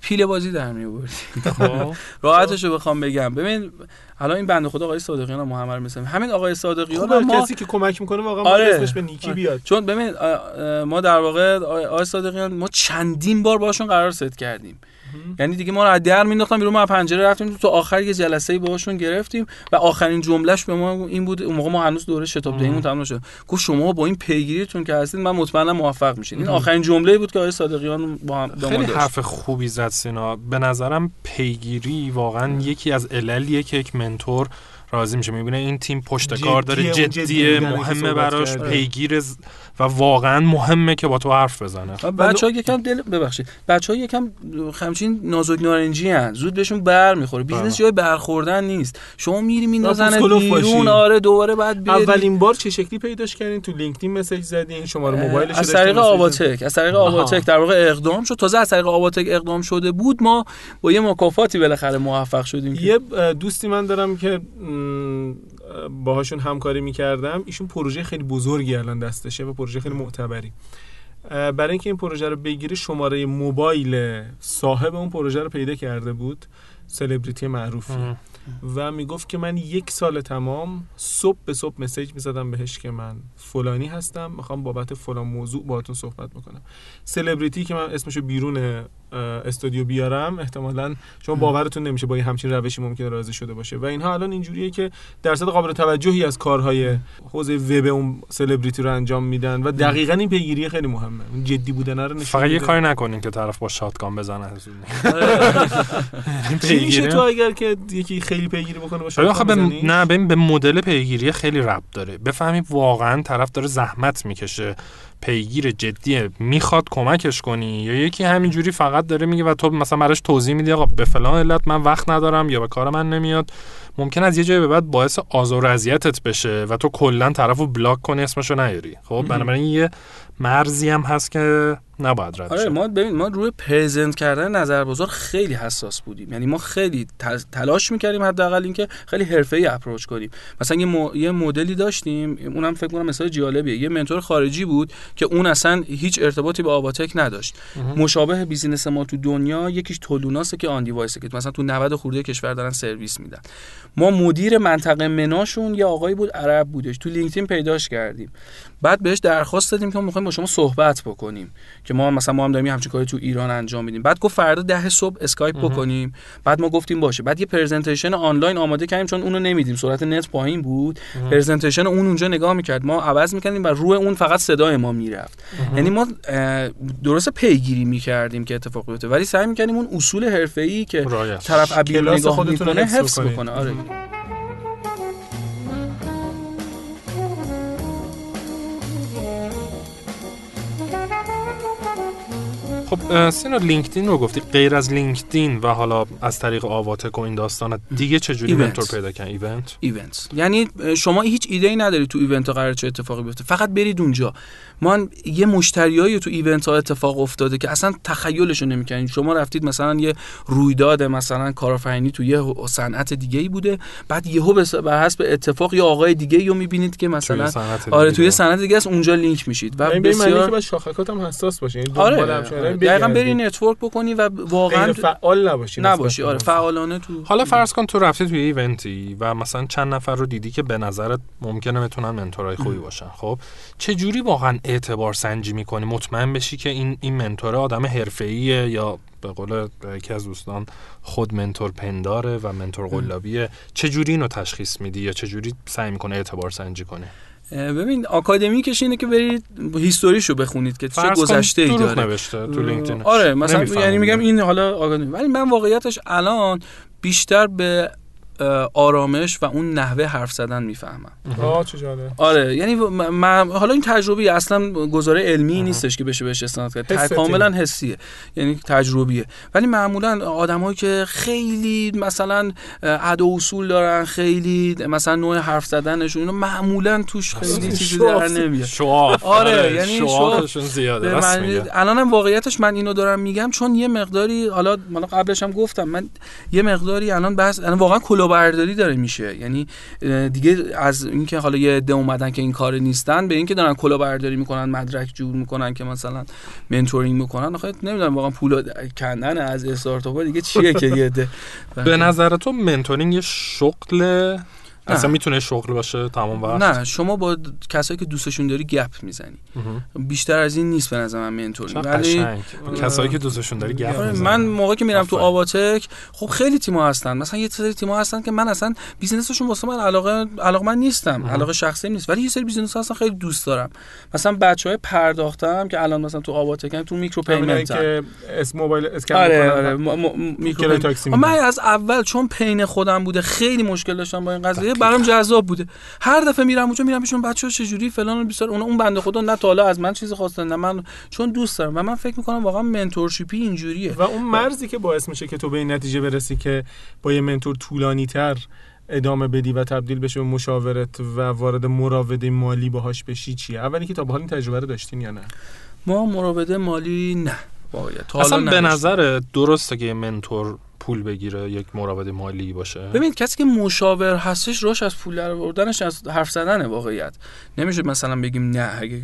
پیله بازی در می‌آوردیم. خب راحتش رو بخوام بگم، ببین حالا این بنده خدا آقای صادقیان و محمد مثلا همین آقای صادقیان ما ما کسی که کمک میکنه واقعا آره. اسمش به نیکی بیاد. چون ببین ما در واقع آقای صادقیان ما چندین بار باشون قرار ست کردیم، یعنی دیگه ما رو از در مینداختن بیرون، ما از پنجره رفتیم تو آخر یه جلسه‌ای باهاشون گرفتیم و آخرین جملهش به ما این بود، اون موقع ما هنوز دوره شتاب دهیمون تموم نشد، گفت شما با این پیگیریتون که هستید من مطمئنا موفق میشین. این آخرین جمله‌ای بود که آقای صادقیان با هم خیلی حرف خوبی زد سینا. به نظرم پیگیری واقعا یکی از عللیه که یک منتور راضی میشه، میبینه این تیم پشت کار داره، جدیه، مهمه براش، پیگیر و واقعا مهمه که با تو حرف بزنه. بچه‌ها یکم دل ببخشید بچه‌ها یکم همچین نازک نارنجی ان، زود بهشون بر میخوره. بیزنس جای برخوردن نیست، شما میری میندازن بیرون. آره دوباره بعد بیاری. اولین بار چه شکلی پیداش کردین؟ تو لینکدین مسیج زدین؟ شماره موبایلش از طریق آواتک از طریق آواتک در واقع اقدام شد. تازه از طریق آواتک اقدام شده بود، ما با یه مکافاتی بالاخره موفق شدیم. یه دوستی من دارم که باهاشون همکاری میکردم، ایشون پروژه خیلی بزرگی الان دستشه و پروژه خیلی معتبری. برای اینکه این پروژه رو بگیره شماره موبایل صاحب اون پروژه رو پیدا کرده بود، سلبریتی معروفی، و میگفت که من یک سال تمام صبح به صبح مسیج میزدم بهش که من فلانی هستم، میخوام بابت فلان موضوع باهاتون صحبت بکنم. سلبریتی که من اسمشو بیرون استودیو بیارم احتمالاً شما باورتون نمیشه با یه همچین روشی ممکنه راضی شده باشه. و اینها الان اینجوریه که درصد قابل توجهی از کارهای حوزه وب اون سلبریتی رو انجام میدن و دقیقاً این پیگیری خیلی مهمه، اون جدی بودن رو نشون. فقط یه کاری نکنین که طرف با شاتگان بزنه. چی میشه تو اگر که یکی خیلی پیگیری بکنه با شاتگان بزنی؟ نه ببین به مدل پیگیری خیلی ربط داره. بفهمی واقعاً طرف داره زحمت میکشه، پیگیر جدیه، میخواد کمکش کنی، یا یکی همینجوری فقط داره میگه و تو مثلا براش توضیح میدی آقا به فلان علت من وقت ندارم یا به کار من نمیاد. ممکن از یه جایی به بعد باعث آزار و اذیتت بشه و تو کلا طرفو بلاک کنی، اسمشو نیاری. خب بنابراین یه مرزی هم هست که نباید رد شه. آره ما ببین ما روی پرزنت کردن نظرگذار خیلی حساس بودیم، یعنی ما خیلی تلاش میکردیم حداقل اینکه خیلی حرفه‌ای اپروچ کنیم. مثلا یه مو... یه مدلی داشتیم، اونم فکر کنم مثال جالبیه، یه منتور خارجی بود که اون اصلا هیچ ارتباطی با آواتک نداشت. مشابه بیزینس ما تو دنیا یکیش تولوناسه که آن دیوایسه که مثلا تو نود خورده کشور دارن سرویس میدن. ما مدیر منطقه مناشون یه آقایی بود عرب بودش، تو لینکدین پیداش کردیم، بعد بهش درخواست دادیم که ما می‌خوایم با شما صحبت بکنیم که ما مثلا ما هم داریم همچین کاری تو ایران انجام میدیم. بعد گفت فردا ده صبح اسکایپ بکنیم. بعد ما گفتیم باشه. بعد یه پرزنتیشن آنلاین آماده کردیم، چون اونو نمیدیم، سرعت نت پایین بود. پرزنتیشن اون اونجا نگاه میکرد، ما عوض میکردیم و روی اون فقط صدای ما میرفت. یعنی ما درست پیگیری میکردیم که اتفاق بیفته، ولی سعی میکردیم اون اصول حرفه‌ای که طرف ابیل نگاه میکنه حفظ بکنه. آره خب سینا لینکدین رو گفتی، غیر از لینکدین و حالا از طریق آواتک و این داستانا دیگه چجوری منتور پیدا کردن؟ ایونت ایونت یعنی شما هیچ ایده‌ای نداری تو ایونت ها قراره چه اتفاقی بیفته، فقط برید اونجا. ما یه مشتریایی تو ایونت ها اتفاق افتاده که اصلا تخیلش رو نمی‌کنید. شما رفتید مثلا یه رویداد مثلا کارآفرینی تو یه صنعت دیگه‌ای بوده، بعد یهو به حسب اتفاق یه آقای دیگه‌ای رو می‌بینید که مثلا آره توی صنعت دیگه است، اونجا لینک میشید و بسیار با شاخصات هم حساس باشه. یعنی آره دقیقاً بری نتورک بکنی و واقعا فعال نباشی نباشی آره فعالانه تو. حالا فرض کن تو رفتی توی ایونتی و مثلا چند نفر رو دیدی که به نظرت ممکنه بتونن منتورای خوبی باشن، خب چه جوری واقعا اعتبار سنجی میکنی مطمئن بشی که این این منتور آدم حرفه‌ایه یا به قول یکی از دوستان خود منتور پنداره و منتور قلابیه؟ چه جوری اینو تشخیص میدی یا چه جوری سعی میکنه اعتبار سنجی کنی؟ ببین آکادمیکش اینه که برید هیستوریشو بخونید که چه گذشته‌ای داره. دروغ نوشته تو لینکدین. آره مثلا یعنی میگم این حالا آکادمی، ولی من واقعیتش الان بیشتر به آرامش و اون نحوه حرف زدن میفهمم. آه چه جالب. آره یعنی من حالا این تجربی اصلا گزاره علمی نیستش که بشه بهش استناد کرد، کاملا حسیه، یعنی تجربیه. ولی معمولا آدمایی که خیلی مثلا ادا اصول دارن، خیلی مثلا نوع حرف زدنشون اینو معمولا توش خیلی چیزی در نمیاد. شواف. آره یعنی شوافشون زیاده. راست میگه. الانم واقعیتش من اینو دارم میگم چون یه مقداری حالا حالا قبلش هم گفتم من یه مقداری الان بس الان واقعا کلاهبرداری داره میشه. یعنی دیگه از اینکه حالا یه عده اومدن که این کار نیستن به اینکه دارن کلاهبرداری میکنن، مدرک جور میکنن که مثلا منتورینگ میکنن. آخه نمیدونم واقعا پول کندن از استارتاپ دیگه چیه که یه عده. به نظر تو منتورینگ یه شغل اصلا میتونه شغل باشه تمام وقت؟ نه، شما با کسایی که دوستشون داری گپ میزنی. بیشتر از این نیست به نظر من منتورینگ. ولی کسایی که دوستشون داری گپ میزنی. من موقعی که میرم تو آواتک خب خیلی تیم‌ها هستن، مثلا یه سری تیم‌ها هستن که من اصلا بیزینسشون واسه من علاقه علاقه من نیستم، علاقه شخصی نیست، ولی یه سری بیزینس‌ها هستن خیلی دوست دارم. مثلا بچهای پرداختم که الان مثلا تو آواتک تو میکرو پیمنت که اس موبایل اسکن آره آره میکرو تاکسی. من از اول چون پین خودم بوده خیلی مشکل داشتم با این قضیه، برام جذاب بوده. هر دفعه میرم اونجا میرم پیشون بچه‌ها چه جوری فلان و بیسار، اون اون بنده خدا نه تا حالا از من چیزی خواستن نه من، چون دوست دارم. و من فکر میکنم واقعا منتورشیپی اینجوریه و اون مرزی که باعث میشه که تو به این نتیجه برسی که با یه منتور طولانی‌تر ادامه بدی و تبدیل بشه به مشاورت و وارد مراوده مالی باهاش بشی چیه؟ اولی که تا به حال این تجربه رو داشتین یا نه؟ ما مراوده مالی نه واقعا اصلا به نظر درسته که منتور پول بگیره، یک مراود مالی باشه؟ ببینید کسی که مشاور هستش روش از پول در آوردنش از حرف زدنه. واقعیت نمیشه مثلا بگیم نه اگه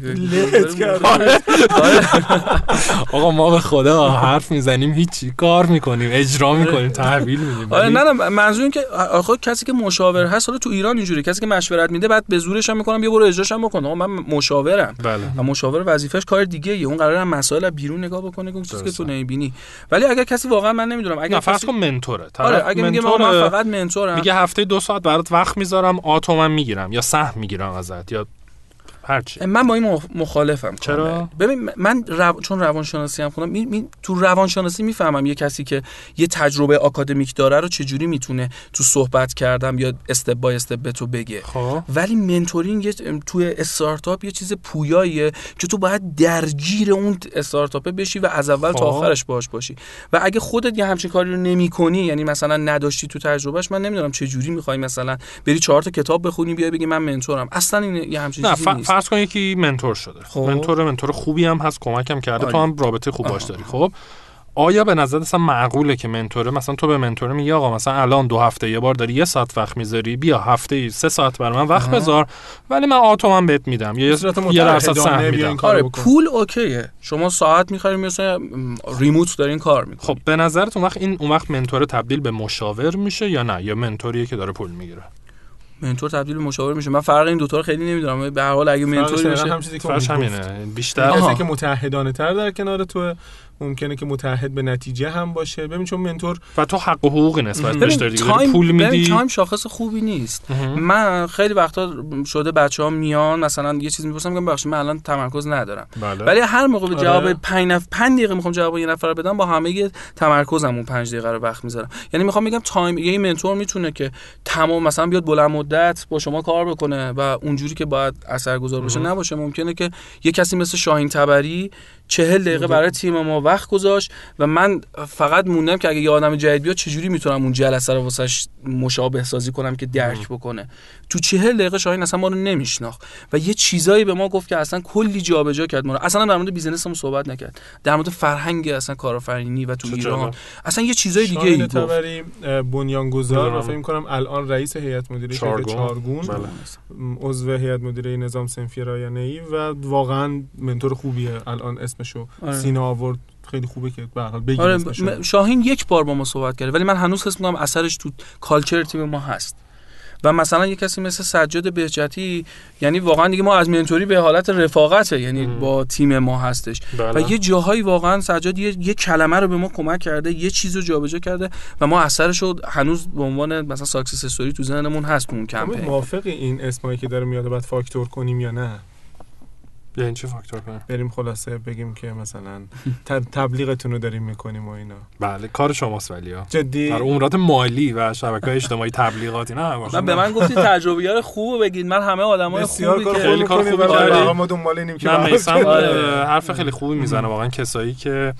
آقا ما به خدا حرف میزنیم هیچی، کار میکنیم، اجرا میکنیم، تحویل میدیم. آره نه نه منظور این که آخه کسی که مشاور هست، حالا تو ایران اینجوری کسی که مشورت میده بعد به زورش هم میکنم بیا برو اجراش هم بکن. آقا من مشاورم و مشاور وظیفه‌اش کار دیگه ای، اون قراره مسائل بیرون نگاه بکنه که چیزی که تو نمیبینی. ولی اگر کسی واقعا من نمیدونم اگه منتوره، آره اگه میگه من فقط منتورم، میگه هفته دو ساعت برات وقت میذارم، آتو من میگیرم یا سهم میگیرم ازت یا هرچی. من با این مخالفم. چرا؟ ببین من رو... چون روانشناسی هم خوندم می... می... تو روانشناسی میفهمم یه کسی که یه تجربه آکادمیک داره رو چجوری میتونه تو صحبت کردم یا استپ بای استپ به تو بگه. خواه. ولی منتورینگ یه... توی استارتاپ یه چیز پویاییه که تو باید درگیر اون استارتاپ بشی و از اول خواه. تا آخرش باش باشی و اگه خودت یه همچین کاری رو نمی‌کنی، یعنی مثلا نداشتی تو تجربهش، من نمیدونم چه جوری می‌خوای مثلا بری چهار تا کتاب بخونی بیای بگی من منتورم. اصلا این یه همچین چیزی نیست. فرض کن یکی منتور شده، خب. منتور منتور خوبی هم هست، کمکم کرده، آه. تو هم رابطه خوب باش داری. خب آیا به نظر اصلا معقوله که منتوره مثلا تو به منتور میگی آقا مثلا الان دو هفته یه بار داری یه ساعت وقت میذاری، بیا هفته سه ساعت برای من وقت بذار ولی من آتو من بهت میدم یه یه درصد سهم میدم. آره پول اوکیه، شما ساعت میخری مثلا ریموت دارین کار میکنی. خب به نظرت اون وقت این اون وقت منتور تبدیل به مشاور میشه یا نه، یا منتوریه که داره پول میگیره؟ منتور تبدیل به مشاور میشه. من فرق این دو تا رو خیلی نمیدونم. به هر حال اگه منتور بشه فرقش همینه، بیشتر از اینکه متحدانه تر در کنار تو، ممکنه که متحد به نتیجه هم باشه. ببین چون منتور و تو حق و حقوقی نسبت بهش داری دیگه، پول میدی. تایم شاخص خوبی نیست. من خیلی وقتا شده بچه‌ها میان مثلا یه چیز میپرسم میگم ببخشید من الان تمرکز ندارم، بله. ولی هر موقع به جواب پنج دقیقه میخوام جواب یه نفر بدم با همه تمرکزم اون پنج دقیقه رو وقت میذارم. یعنی میخوام بگم تایم یه منتور میتونه که تمام مثلا بیاد بلند مدت با شما کار بکنه و اونجوری که باید اثرگذار باشه نباشه. ممکنه که یه کسی مثل شاهین تبری چهل دقیقه برای تیم ما وقت گذاشت و من فقط موندم که اگه یه آدم جدید بیاد چجوری میتونم اون جلسه رو واسش مشابه سازی کنم که درک بکنه. تو چهل دقیقه شاهین اصلا ما رو نمیشناخت و یه چیزایی به ما گفت که اصلا کلی جابجا کرد ما رو. اصلا در مورد بیزینسمون صحبت نکرد، در مورد فرهنگ اصلا کارآفرینی و تو ایران اصلا یه چیزای دیگه ای گفت. شاهین تبری بنیانگذار و فکر می‌کنم الان رئیس هیئت مدیره چارگون، عضو هیئت مدیره نظام صنفی رایانه‌ای و واقعا منتور خوبیه. الان اسمشو سینا آورد، خیلی خوبه که به هر حال بگیم. آره شاهین یک بار با ما صحبت کرده ولی من هنوز حس می‌کنم اثرش تو کالچر تیم ما هست. و مثلا یه کسی مثل سجاد بهجتی، یعنی واقعا دیگه ما از منتوری به حالت رفاقته، یعنی ام. با تیم ما هستش. بله. و یه جاهایی واقعا سجاد یه, یه کلمه رو به ما کمک کرده، یه چیز رو جابجا کرده و ما اثرش رو هنوز به عنوان مثلا ساکسس استوری تو ذهنمون هست اون کمپین. موافقی این اسمایی که داره میاد بعد فاکتور کنیم یا نه؟ یعنی چه فاکتور کنیم؟ بریم خلاصه بگیم که مثلا تبلیغتون رو داریم میکنیم و اینا. بله کار شماست ولیا. جدی در امورات مالی و شبکه‌های اجتماعی تبلیغاتی نه باشه. من به من گفتی تجربیار خوبو بگید، من همه آدمای خوبی که خیلی کار خوبی کردن ما دنبالینیم که میسم حرف خیلی خوبی میزنه واقعا. کسایی که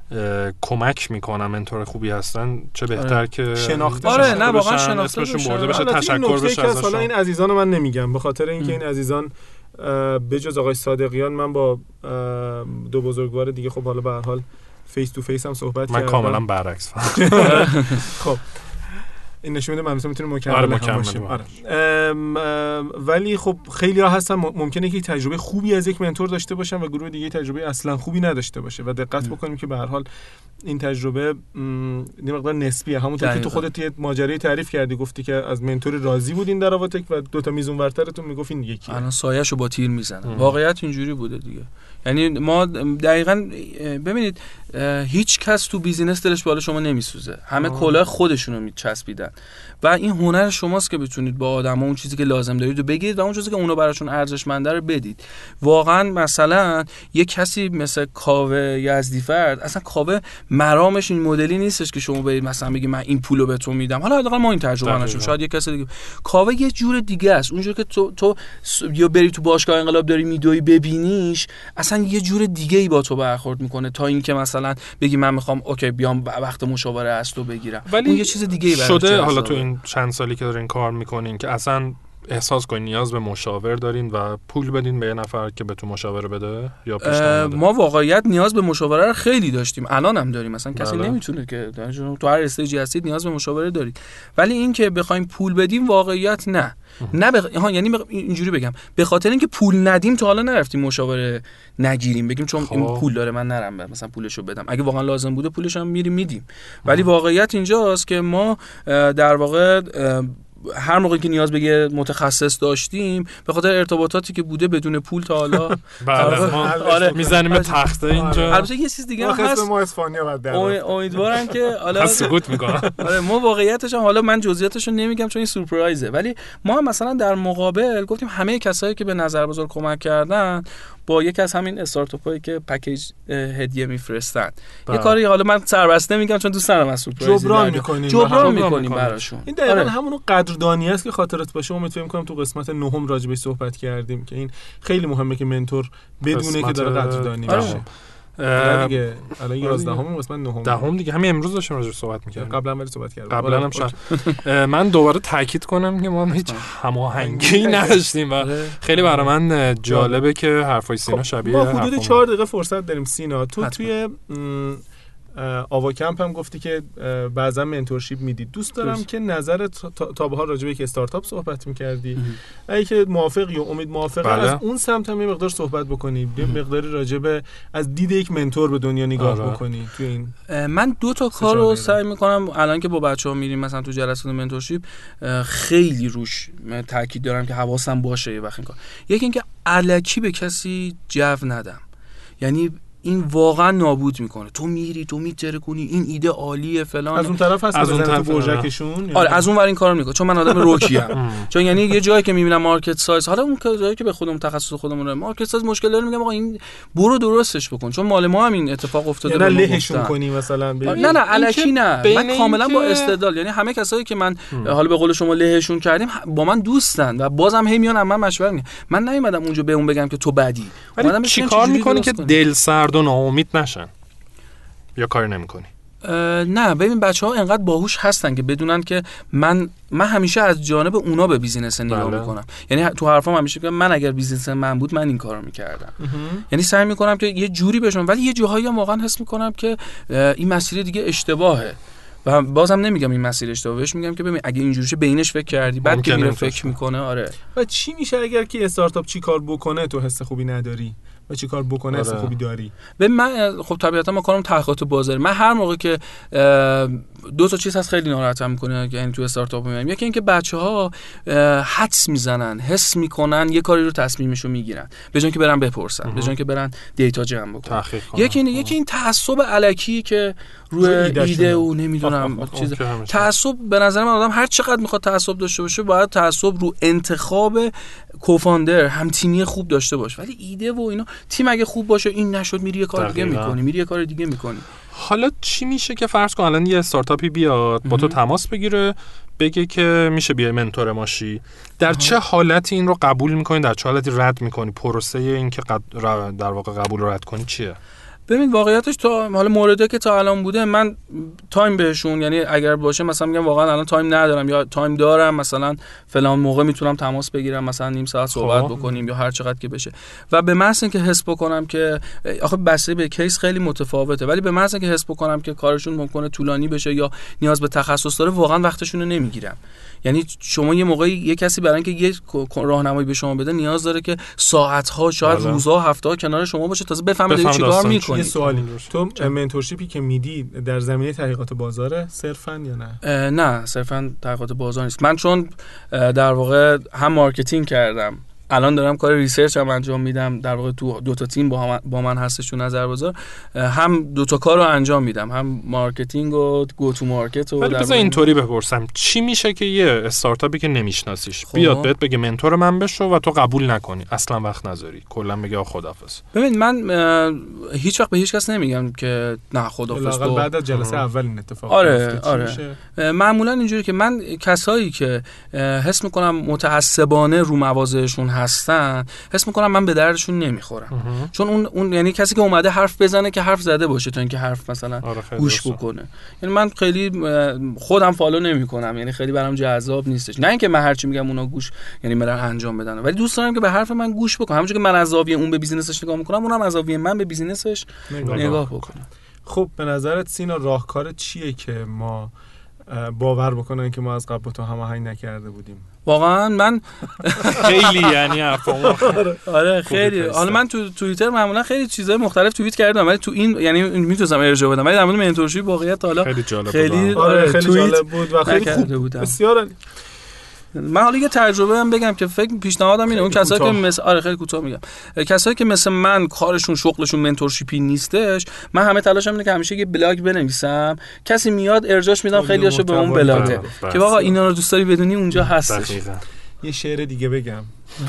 کمک میکنن منتور خوبی هستن چه بهتر آره. که شناخته آره نه واقعا شناخته بشه، برده بشه، تشکر بشه ازشون. حالا این عزیزانو من نمیگم به خاطر اینکه این عزیزان بجز آقای صادقیان من با دو بزرگوار دیگه خب حالا به هر حال فیس تو فیس هم صحبت من کردم. کاملا برعکس. خب این نشون میده من میتونم مکمل آره هم مکمل باشیم. آره. ام ام ولی خب خیلی ها هستن ممکنه که تجربه خوبی از یک منتور داشته باشن و گروه دیگه تجربه اصلا خوبی نداشته باشه و دقت م. بکنیم که به هر حال این تجربه یه مقدار نسبیه. همونطور که تو خودت یه ماجرای تعریف کردی، گفتی که از منتور راضی بودین در آواتک و دو تا میزون ورترتون میگفتین یکی الان سایه‌شو با تیر میزنن. واقعیت اینجوری بوده دیگه. یعنی ما دقیقاً ببینید هیچ کس تو بیزینس دلش بالا شما نمیسوزه، همه کلاه خودشونو میچسبیدن و این هنر شماست که بتونید با آدما اون چیزی که لازم دارید رو بگید و اون چیزی که اونا براشون ارزشمنده رو بدید. واقعا مثلا یه کسی مثل کاوه یزدیفرد، اصلا کاوه مرامش این مدلی نیستش که شما برید مثلا بگید من این پولو به تو میدم. حالا حداقل ما این تجربه نشون، شاید یه کسی دیگه. کاوه یه جور دیگه است، اونجوری که تو تو یا بری تو باشگاه انقلاب داری میدوی ببینیش، اصلا یه جور دیگه ای با تو برخورد میکنه تا اینکه مثلا بگی من میخوام اوکی بیام وقت مشاوره از تو بگیرم. ولی اون یه چیز دیگه ای شده. حالا تو این چند سالی که دارین کار میکنین که اصلا احساس کنین نیاز به مشاور دارین و پول بدین به یه نفر که به تو مشاوره بده یا پیشنهاد؟ ما واقعیت نیاز به مشاوره رو خیلی داشتیم، الان هم داریم. مثلا کسی بله. نمیتونه که تو هر استیجی هستید نیاز به مشاوره دارید، ولی این که بخوایم پول بدیم واقعیت نه. نه بخ... ها یعنی بخ... اینجوری بگم، به خاطر اینکه پول ندیم تا حالا نرفتیم مشاوره نگیریم، بگیم چون خواه. این پول داره من نرم مثلا پولشو بدم، اگه واقعا لازم بوده پولشو هم میریم میدیم. ولی واقعیت اینجاست که ما در واقع هر موقعی که نیاز به یه متخصص داشتیم به خاطر ارتباطاتی که بوده بدون پول تا حالا آره میزنیم تخته اینجا. البته یه چیز دیگه هم هست، ما اسپانیا بعد امیدوارم که حالا سکوت میکنم. آره ما واقعیتش هم حالا من جزئیاتش رو نمیگم چون این سورپرایزه، ولی ما مثلا در مقابل گفتیم همه کسایی که به نظر بزرگ کمک کردن با یکی از همین استارتاپایی که پکیج هدیه میفرستن یه کاری، حالا من سربسته میگم چون دوست دارم از سورپرایز جبران میکنیم جبران میکنیم براشون. این دقیقاً آره. همون قدردانی است که خاطرت باشه. امید فکر می‌کنم تو قسمت نهم راجع بهش صحبت کردیم که این خیلی مهمه که منتور بدونه که داره قدردانی میشه. دیگه الان یازدهم قسمت نهم دهم دیگه همین امروز داشتیم راجع صحبت می‌کردیم. قبلا ولی صحبت کردیم. قبلا هم شد. من دوباره تاکید کنم که ما هیچ هماهنگی نداشتیم و خیلی برای من جالبه که حرفای سینا شبیه ما حدود چهار دقیقه فرصت داریم. سینا تو توی آوا کمپ هم گفتی که بعضا منتورشیپ میدید. دوست دارم دوست. که نظرت تا به حال راجع به یک استارتاپ صحبت می‌کردی، اگه که موافقی و امید موافقه بله. از اون سمت هم یه مقدار صحبت بکنی، یه مقداری راجع به از دید یک منتور به دنیا نگاه آره. بکنی تو این. من دو تا کار رو سعی می‌کنم الان که با بچه‌ها میریم مثلا تو جلسات منتورشیپ خیلی روش تاکید دارم که حواسم باشه یه وقت این کار. یکی اینکه الکی به کسی جو ندم، یعنی این واقعا نابود میکنه. تو میری تو میتره کنی این ایده عالیه فلان، از اون طرف هست از اون طرف پروژکشون. آره از اون ور این کارو میکنه چون من آدم روکی ام. چون یعنی یه جایی که میبینم مارکت سایز، حالا اون جایی که به خودم تخصص خودمونه مارکت سایز مشکل داره، میگم آقا این برو درستش بکن، چون مال ما هم این اتفاق افتاده. نه لهشون کنی مثلا نه نه الکی نه، من کاملا با استدلال، یعنی همه کسایی که من حالا به قول شما لهشون کردیم با من دوستن و بازم هی میان من مشورت میگن. من نمیدم اونجا به اون بگم که تو بدی، اومدم چیکار میکنی که دل سرد و ناامید نشن یا کاری نمیکنی؟ نه ببین بچه‌ها انقدر باهوش هستن که بدونن که من من همیشه از جانب اونا به بیزینس نگاه بله. میکنم. یعنی تو حرفام همیشه میگم من اگر بیزینس من بود من این کارو میکردم. یعنی سعی میکنم که یه جوری بشم، ولی یه جاهایی هم واقعا حس میکنم که این مسیر دیگه اشتباهه و بازم نمیگم این مسیر اشتباهه، بهش میگم که ببین اگه اینجوریشه بینش فکر کردی بعد که میره فکر میکنه. آره و چی میشه اگر که استارتاپ چی کار بکنه تو حس خوبی نداری و چی کار بکنه حس خوبی داری؟ به من خب طبیعتا ما کارم تحقیقات بازاری. من هر موقع که دو تا چیز هست خیلی ناراحتم میکنه یعنی تو استارتاپ میام، یکی اینکه بچه‌ها حدس میزنن، حس میکنن یه کاری رو تصمیمشو میگیرن به جای اینکه برن بپرسن، به جای اینکه برن دیتا جمع بکنن. یکی اینه یکی این تعصب الکی که روی ایده, ایده و نمیدونم چیز تعصب. به نظر من آدم هر چقدر میخواد تعصب داشته باشه باید تعصب رو انتخاب کوفاندر هم تیمی خوب داشته باشه، ولی ایده و اینا تیم اگه خوب باشه این نشد میری یه کار دیگه میکنی، میری یه کار دیگه میکنی. حالا چی میشه که فرض کن الان یه استارتاپی بیاد با تو تماس بگیره بگه که میشه بیای منتور ماشی، در آه. چه حالتی این رو قبول میکنی، در چه حالتی رد میکنی؟ پروسه این که قد... در واقع قبول رو رد کنی چیه؟ ببین واقعیتش تا حالا مورده که تا الان بوده من تایم بهشون، یعنی اگر باشه مثلا میگم واقعا الان تایم ندارم یا تایم دارم مثلا فلان موقع میتونم تماس بگیرم مثلا نیم ساعت صحبت بکنیم یا هر چقدر که بشه. و به محض اینکه حس بکنم که آخه بسته به کیس خیلی متفاوته، ولی به محض اینکه حس بکنم که کارشون ممکنه طولانی بشه یا نیاز به تخصص داره واقعا وقتشون رو نمیگیرم. یعنی شما یه موقعی یه کسی برای اینکه یه راهنمایی به شما بده نیاز داره که ساعت‌ها شاید روزها هفته‌ها کنار شما باشه تازه بفهمه داری چیکار می‌کنی. یه سوالی تو منتورشیپی که میدی در زمینه تحقیقات بازاره صرفاً یا نه؟ نه صرفاً تحقیقات بازار نیست. من چون در واقع هم مارکتینگ کردم، الان دارم کار ریسرچ هم انجام میدم، در واقع تو دو تا تیم با هم با من هستش تو نظر بازار، هم دو تا کار رو انجام میدم، هم مارکتینگ و گو تو مارکت. و ولی بذار اینطوری بپرسم، چی میشه که یه استارتاپی که نمیشناسیش بیاد بهت بگه منتور من بشو و تو قبول نکنی، اصلا وقت نذاری، کلا بگه خداحافظ؟ ببین من هیچ وقت به هیچ کس نمیگم که نه خداحافظ. تو بعد از جلسه اول این اتفاق آره آره معمولا اینجوری که من کسایی که حس میکنم متعصبانه رو مواضعشون هستن حس میکنم من به دردشون نمیخورم. چون اون اون یعنی کسی که اومده حرف بزنه که حرف زده باشه تا اینکه حرف مثلا آره گوش بکنه. یعنی من خیلی خودم فالو نمیکنم، یعنی خیلی برام جذاب نیستش. نه اینکه من هر چی میگم اونا گوش یعنی برن انجام بدن، ولی دوست دارم که به حرف من گوش بکنن، همونجوری که من از زاویه اون به بیزینسش نگاه میکنم اونم از زاویه من به بیزینسش نگاه, نگاه بکنه. خب به نظرت سینا راهکار چیه که ما باور بکنن که ما از قبل با تو هماهنگ نکرده بودیم؟ واقعا من خیلی یعنی افهمم آره خیلی. حالا من تو توییتر معمولا خیلی چیزای مختلف توییت کردم، ولی تو این یعنی میتونم ارجاع بدم، ولی در مورد منتورشیپ واقعیت حالا خیلی جالب خیلی بود. آره خیلی جالب بود و خیلی خوب، بسیار عالی. من حالا یه تجربه هم بگم که فکر پیشنهادم اینه، اون کسایی که مثل آره خیلی کوتاه میگم، کسایی که مثل من کارشون شغلشون منتورشیپی نیستش، من همه تلاشم اینه که همیشه یه بلاگ بنویسم، کسی میاد ارجاعش میدم خیلیاشو به اون بلاگه که آقا اینا رو دوست داری بدونی اونجا هستش. یه شعر دیگه بگم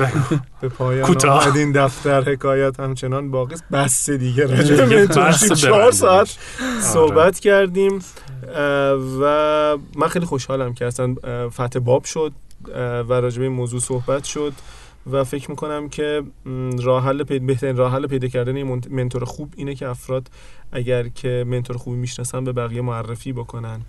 به پایان آمد این دفتر، حکایت همچنان باقی است، بس دیگه راجع به منتورشیپ چهار ساعت صحبت کردیم و من خیلی خوشحالم که اصلا فتح باب شد و راجع به این موضوع صحبت شد و فکر میکنم که راه حل پیدا بهترین راه حل پیدا کردن یه منتور خوب اینه که افراد اگر که منتور خوبی میشناسن به بقیه معرفی بکنن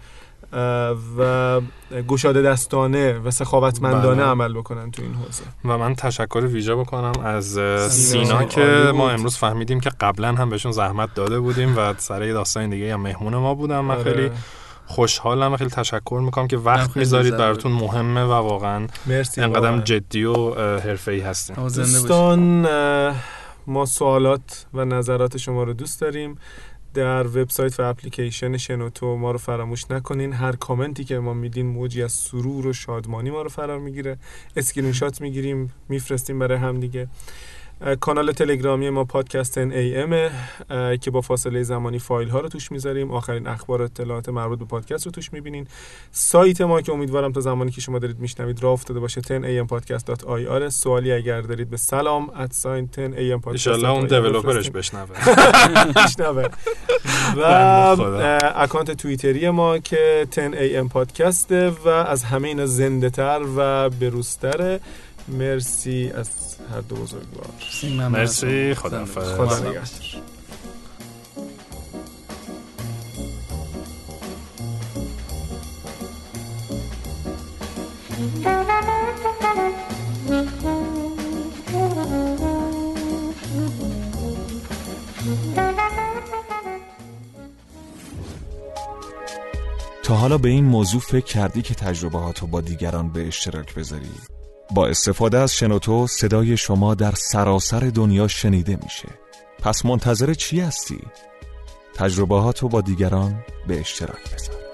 و گشاده دستانه و سخاوتمندانه عمل بکنن تو این حوزه. و من تشکر ویژه بکنم از سینا, سینا که ما امروز فهمیدیم که قبلا هم بهشون زحمت داده بودیم و سر داستان دیگه هم مهمون ما بودن. من آره. خیلی خوشحالم، خیلی تشکر میکنم که وقت میذارید، براتون مهمه و واقعا اینقدر جدی و حرفه‌ای هستین. دوستان ما سوالات و نظرات شما رو دوست داریم. در وبسایت و اپلیکیشن شنوتو ما رو فراموش نکنین. هر کامنتی که ما میدین موجی از سرور و شادمانی ما رو فرا میگیره. اسکرین شات میگیریم میفرستیم برای هم دیگه. کانال تلگرامی ما پادکست تن ای ام که با فاصله زمانی فایل ها رو توش میذاریم، آخرین اخبار و اطلاعات مربوط به پادکست رو توش میبینین. سایت ما که امیدوارم تا زمانی که شما دارید میشنوید راه افتاده باشه ten a m podcast dot i r. سوالی اگر دارید به سلام at sign ten a m podcast. ان شاء الله اون دیولپرش بشنوه بشنوه و اکانت توییتری ما که ten a m podcast و از همه اینا زنده تر و بروزتره. مرسی از هر دو بزرگوار. مرسی. خداحافظ. خدا نگهدار. تا حالا به این موضوع فکر کردی که تجربهاتو با دیگران به اشتراک بذاری؟ با استفاده از شنوتو صدای شما در سراسر دنیا شنیده میشه. پس منتظر چی هستی؟ تجربهاتو با دیگران به اشتراک بذار.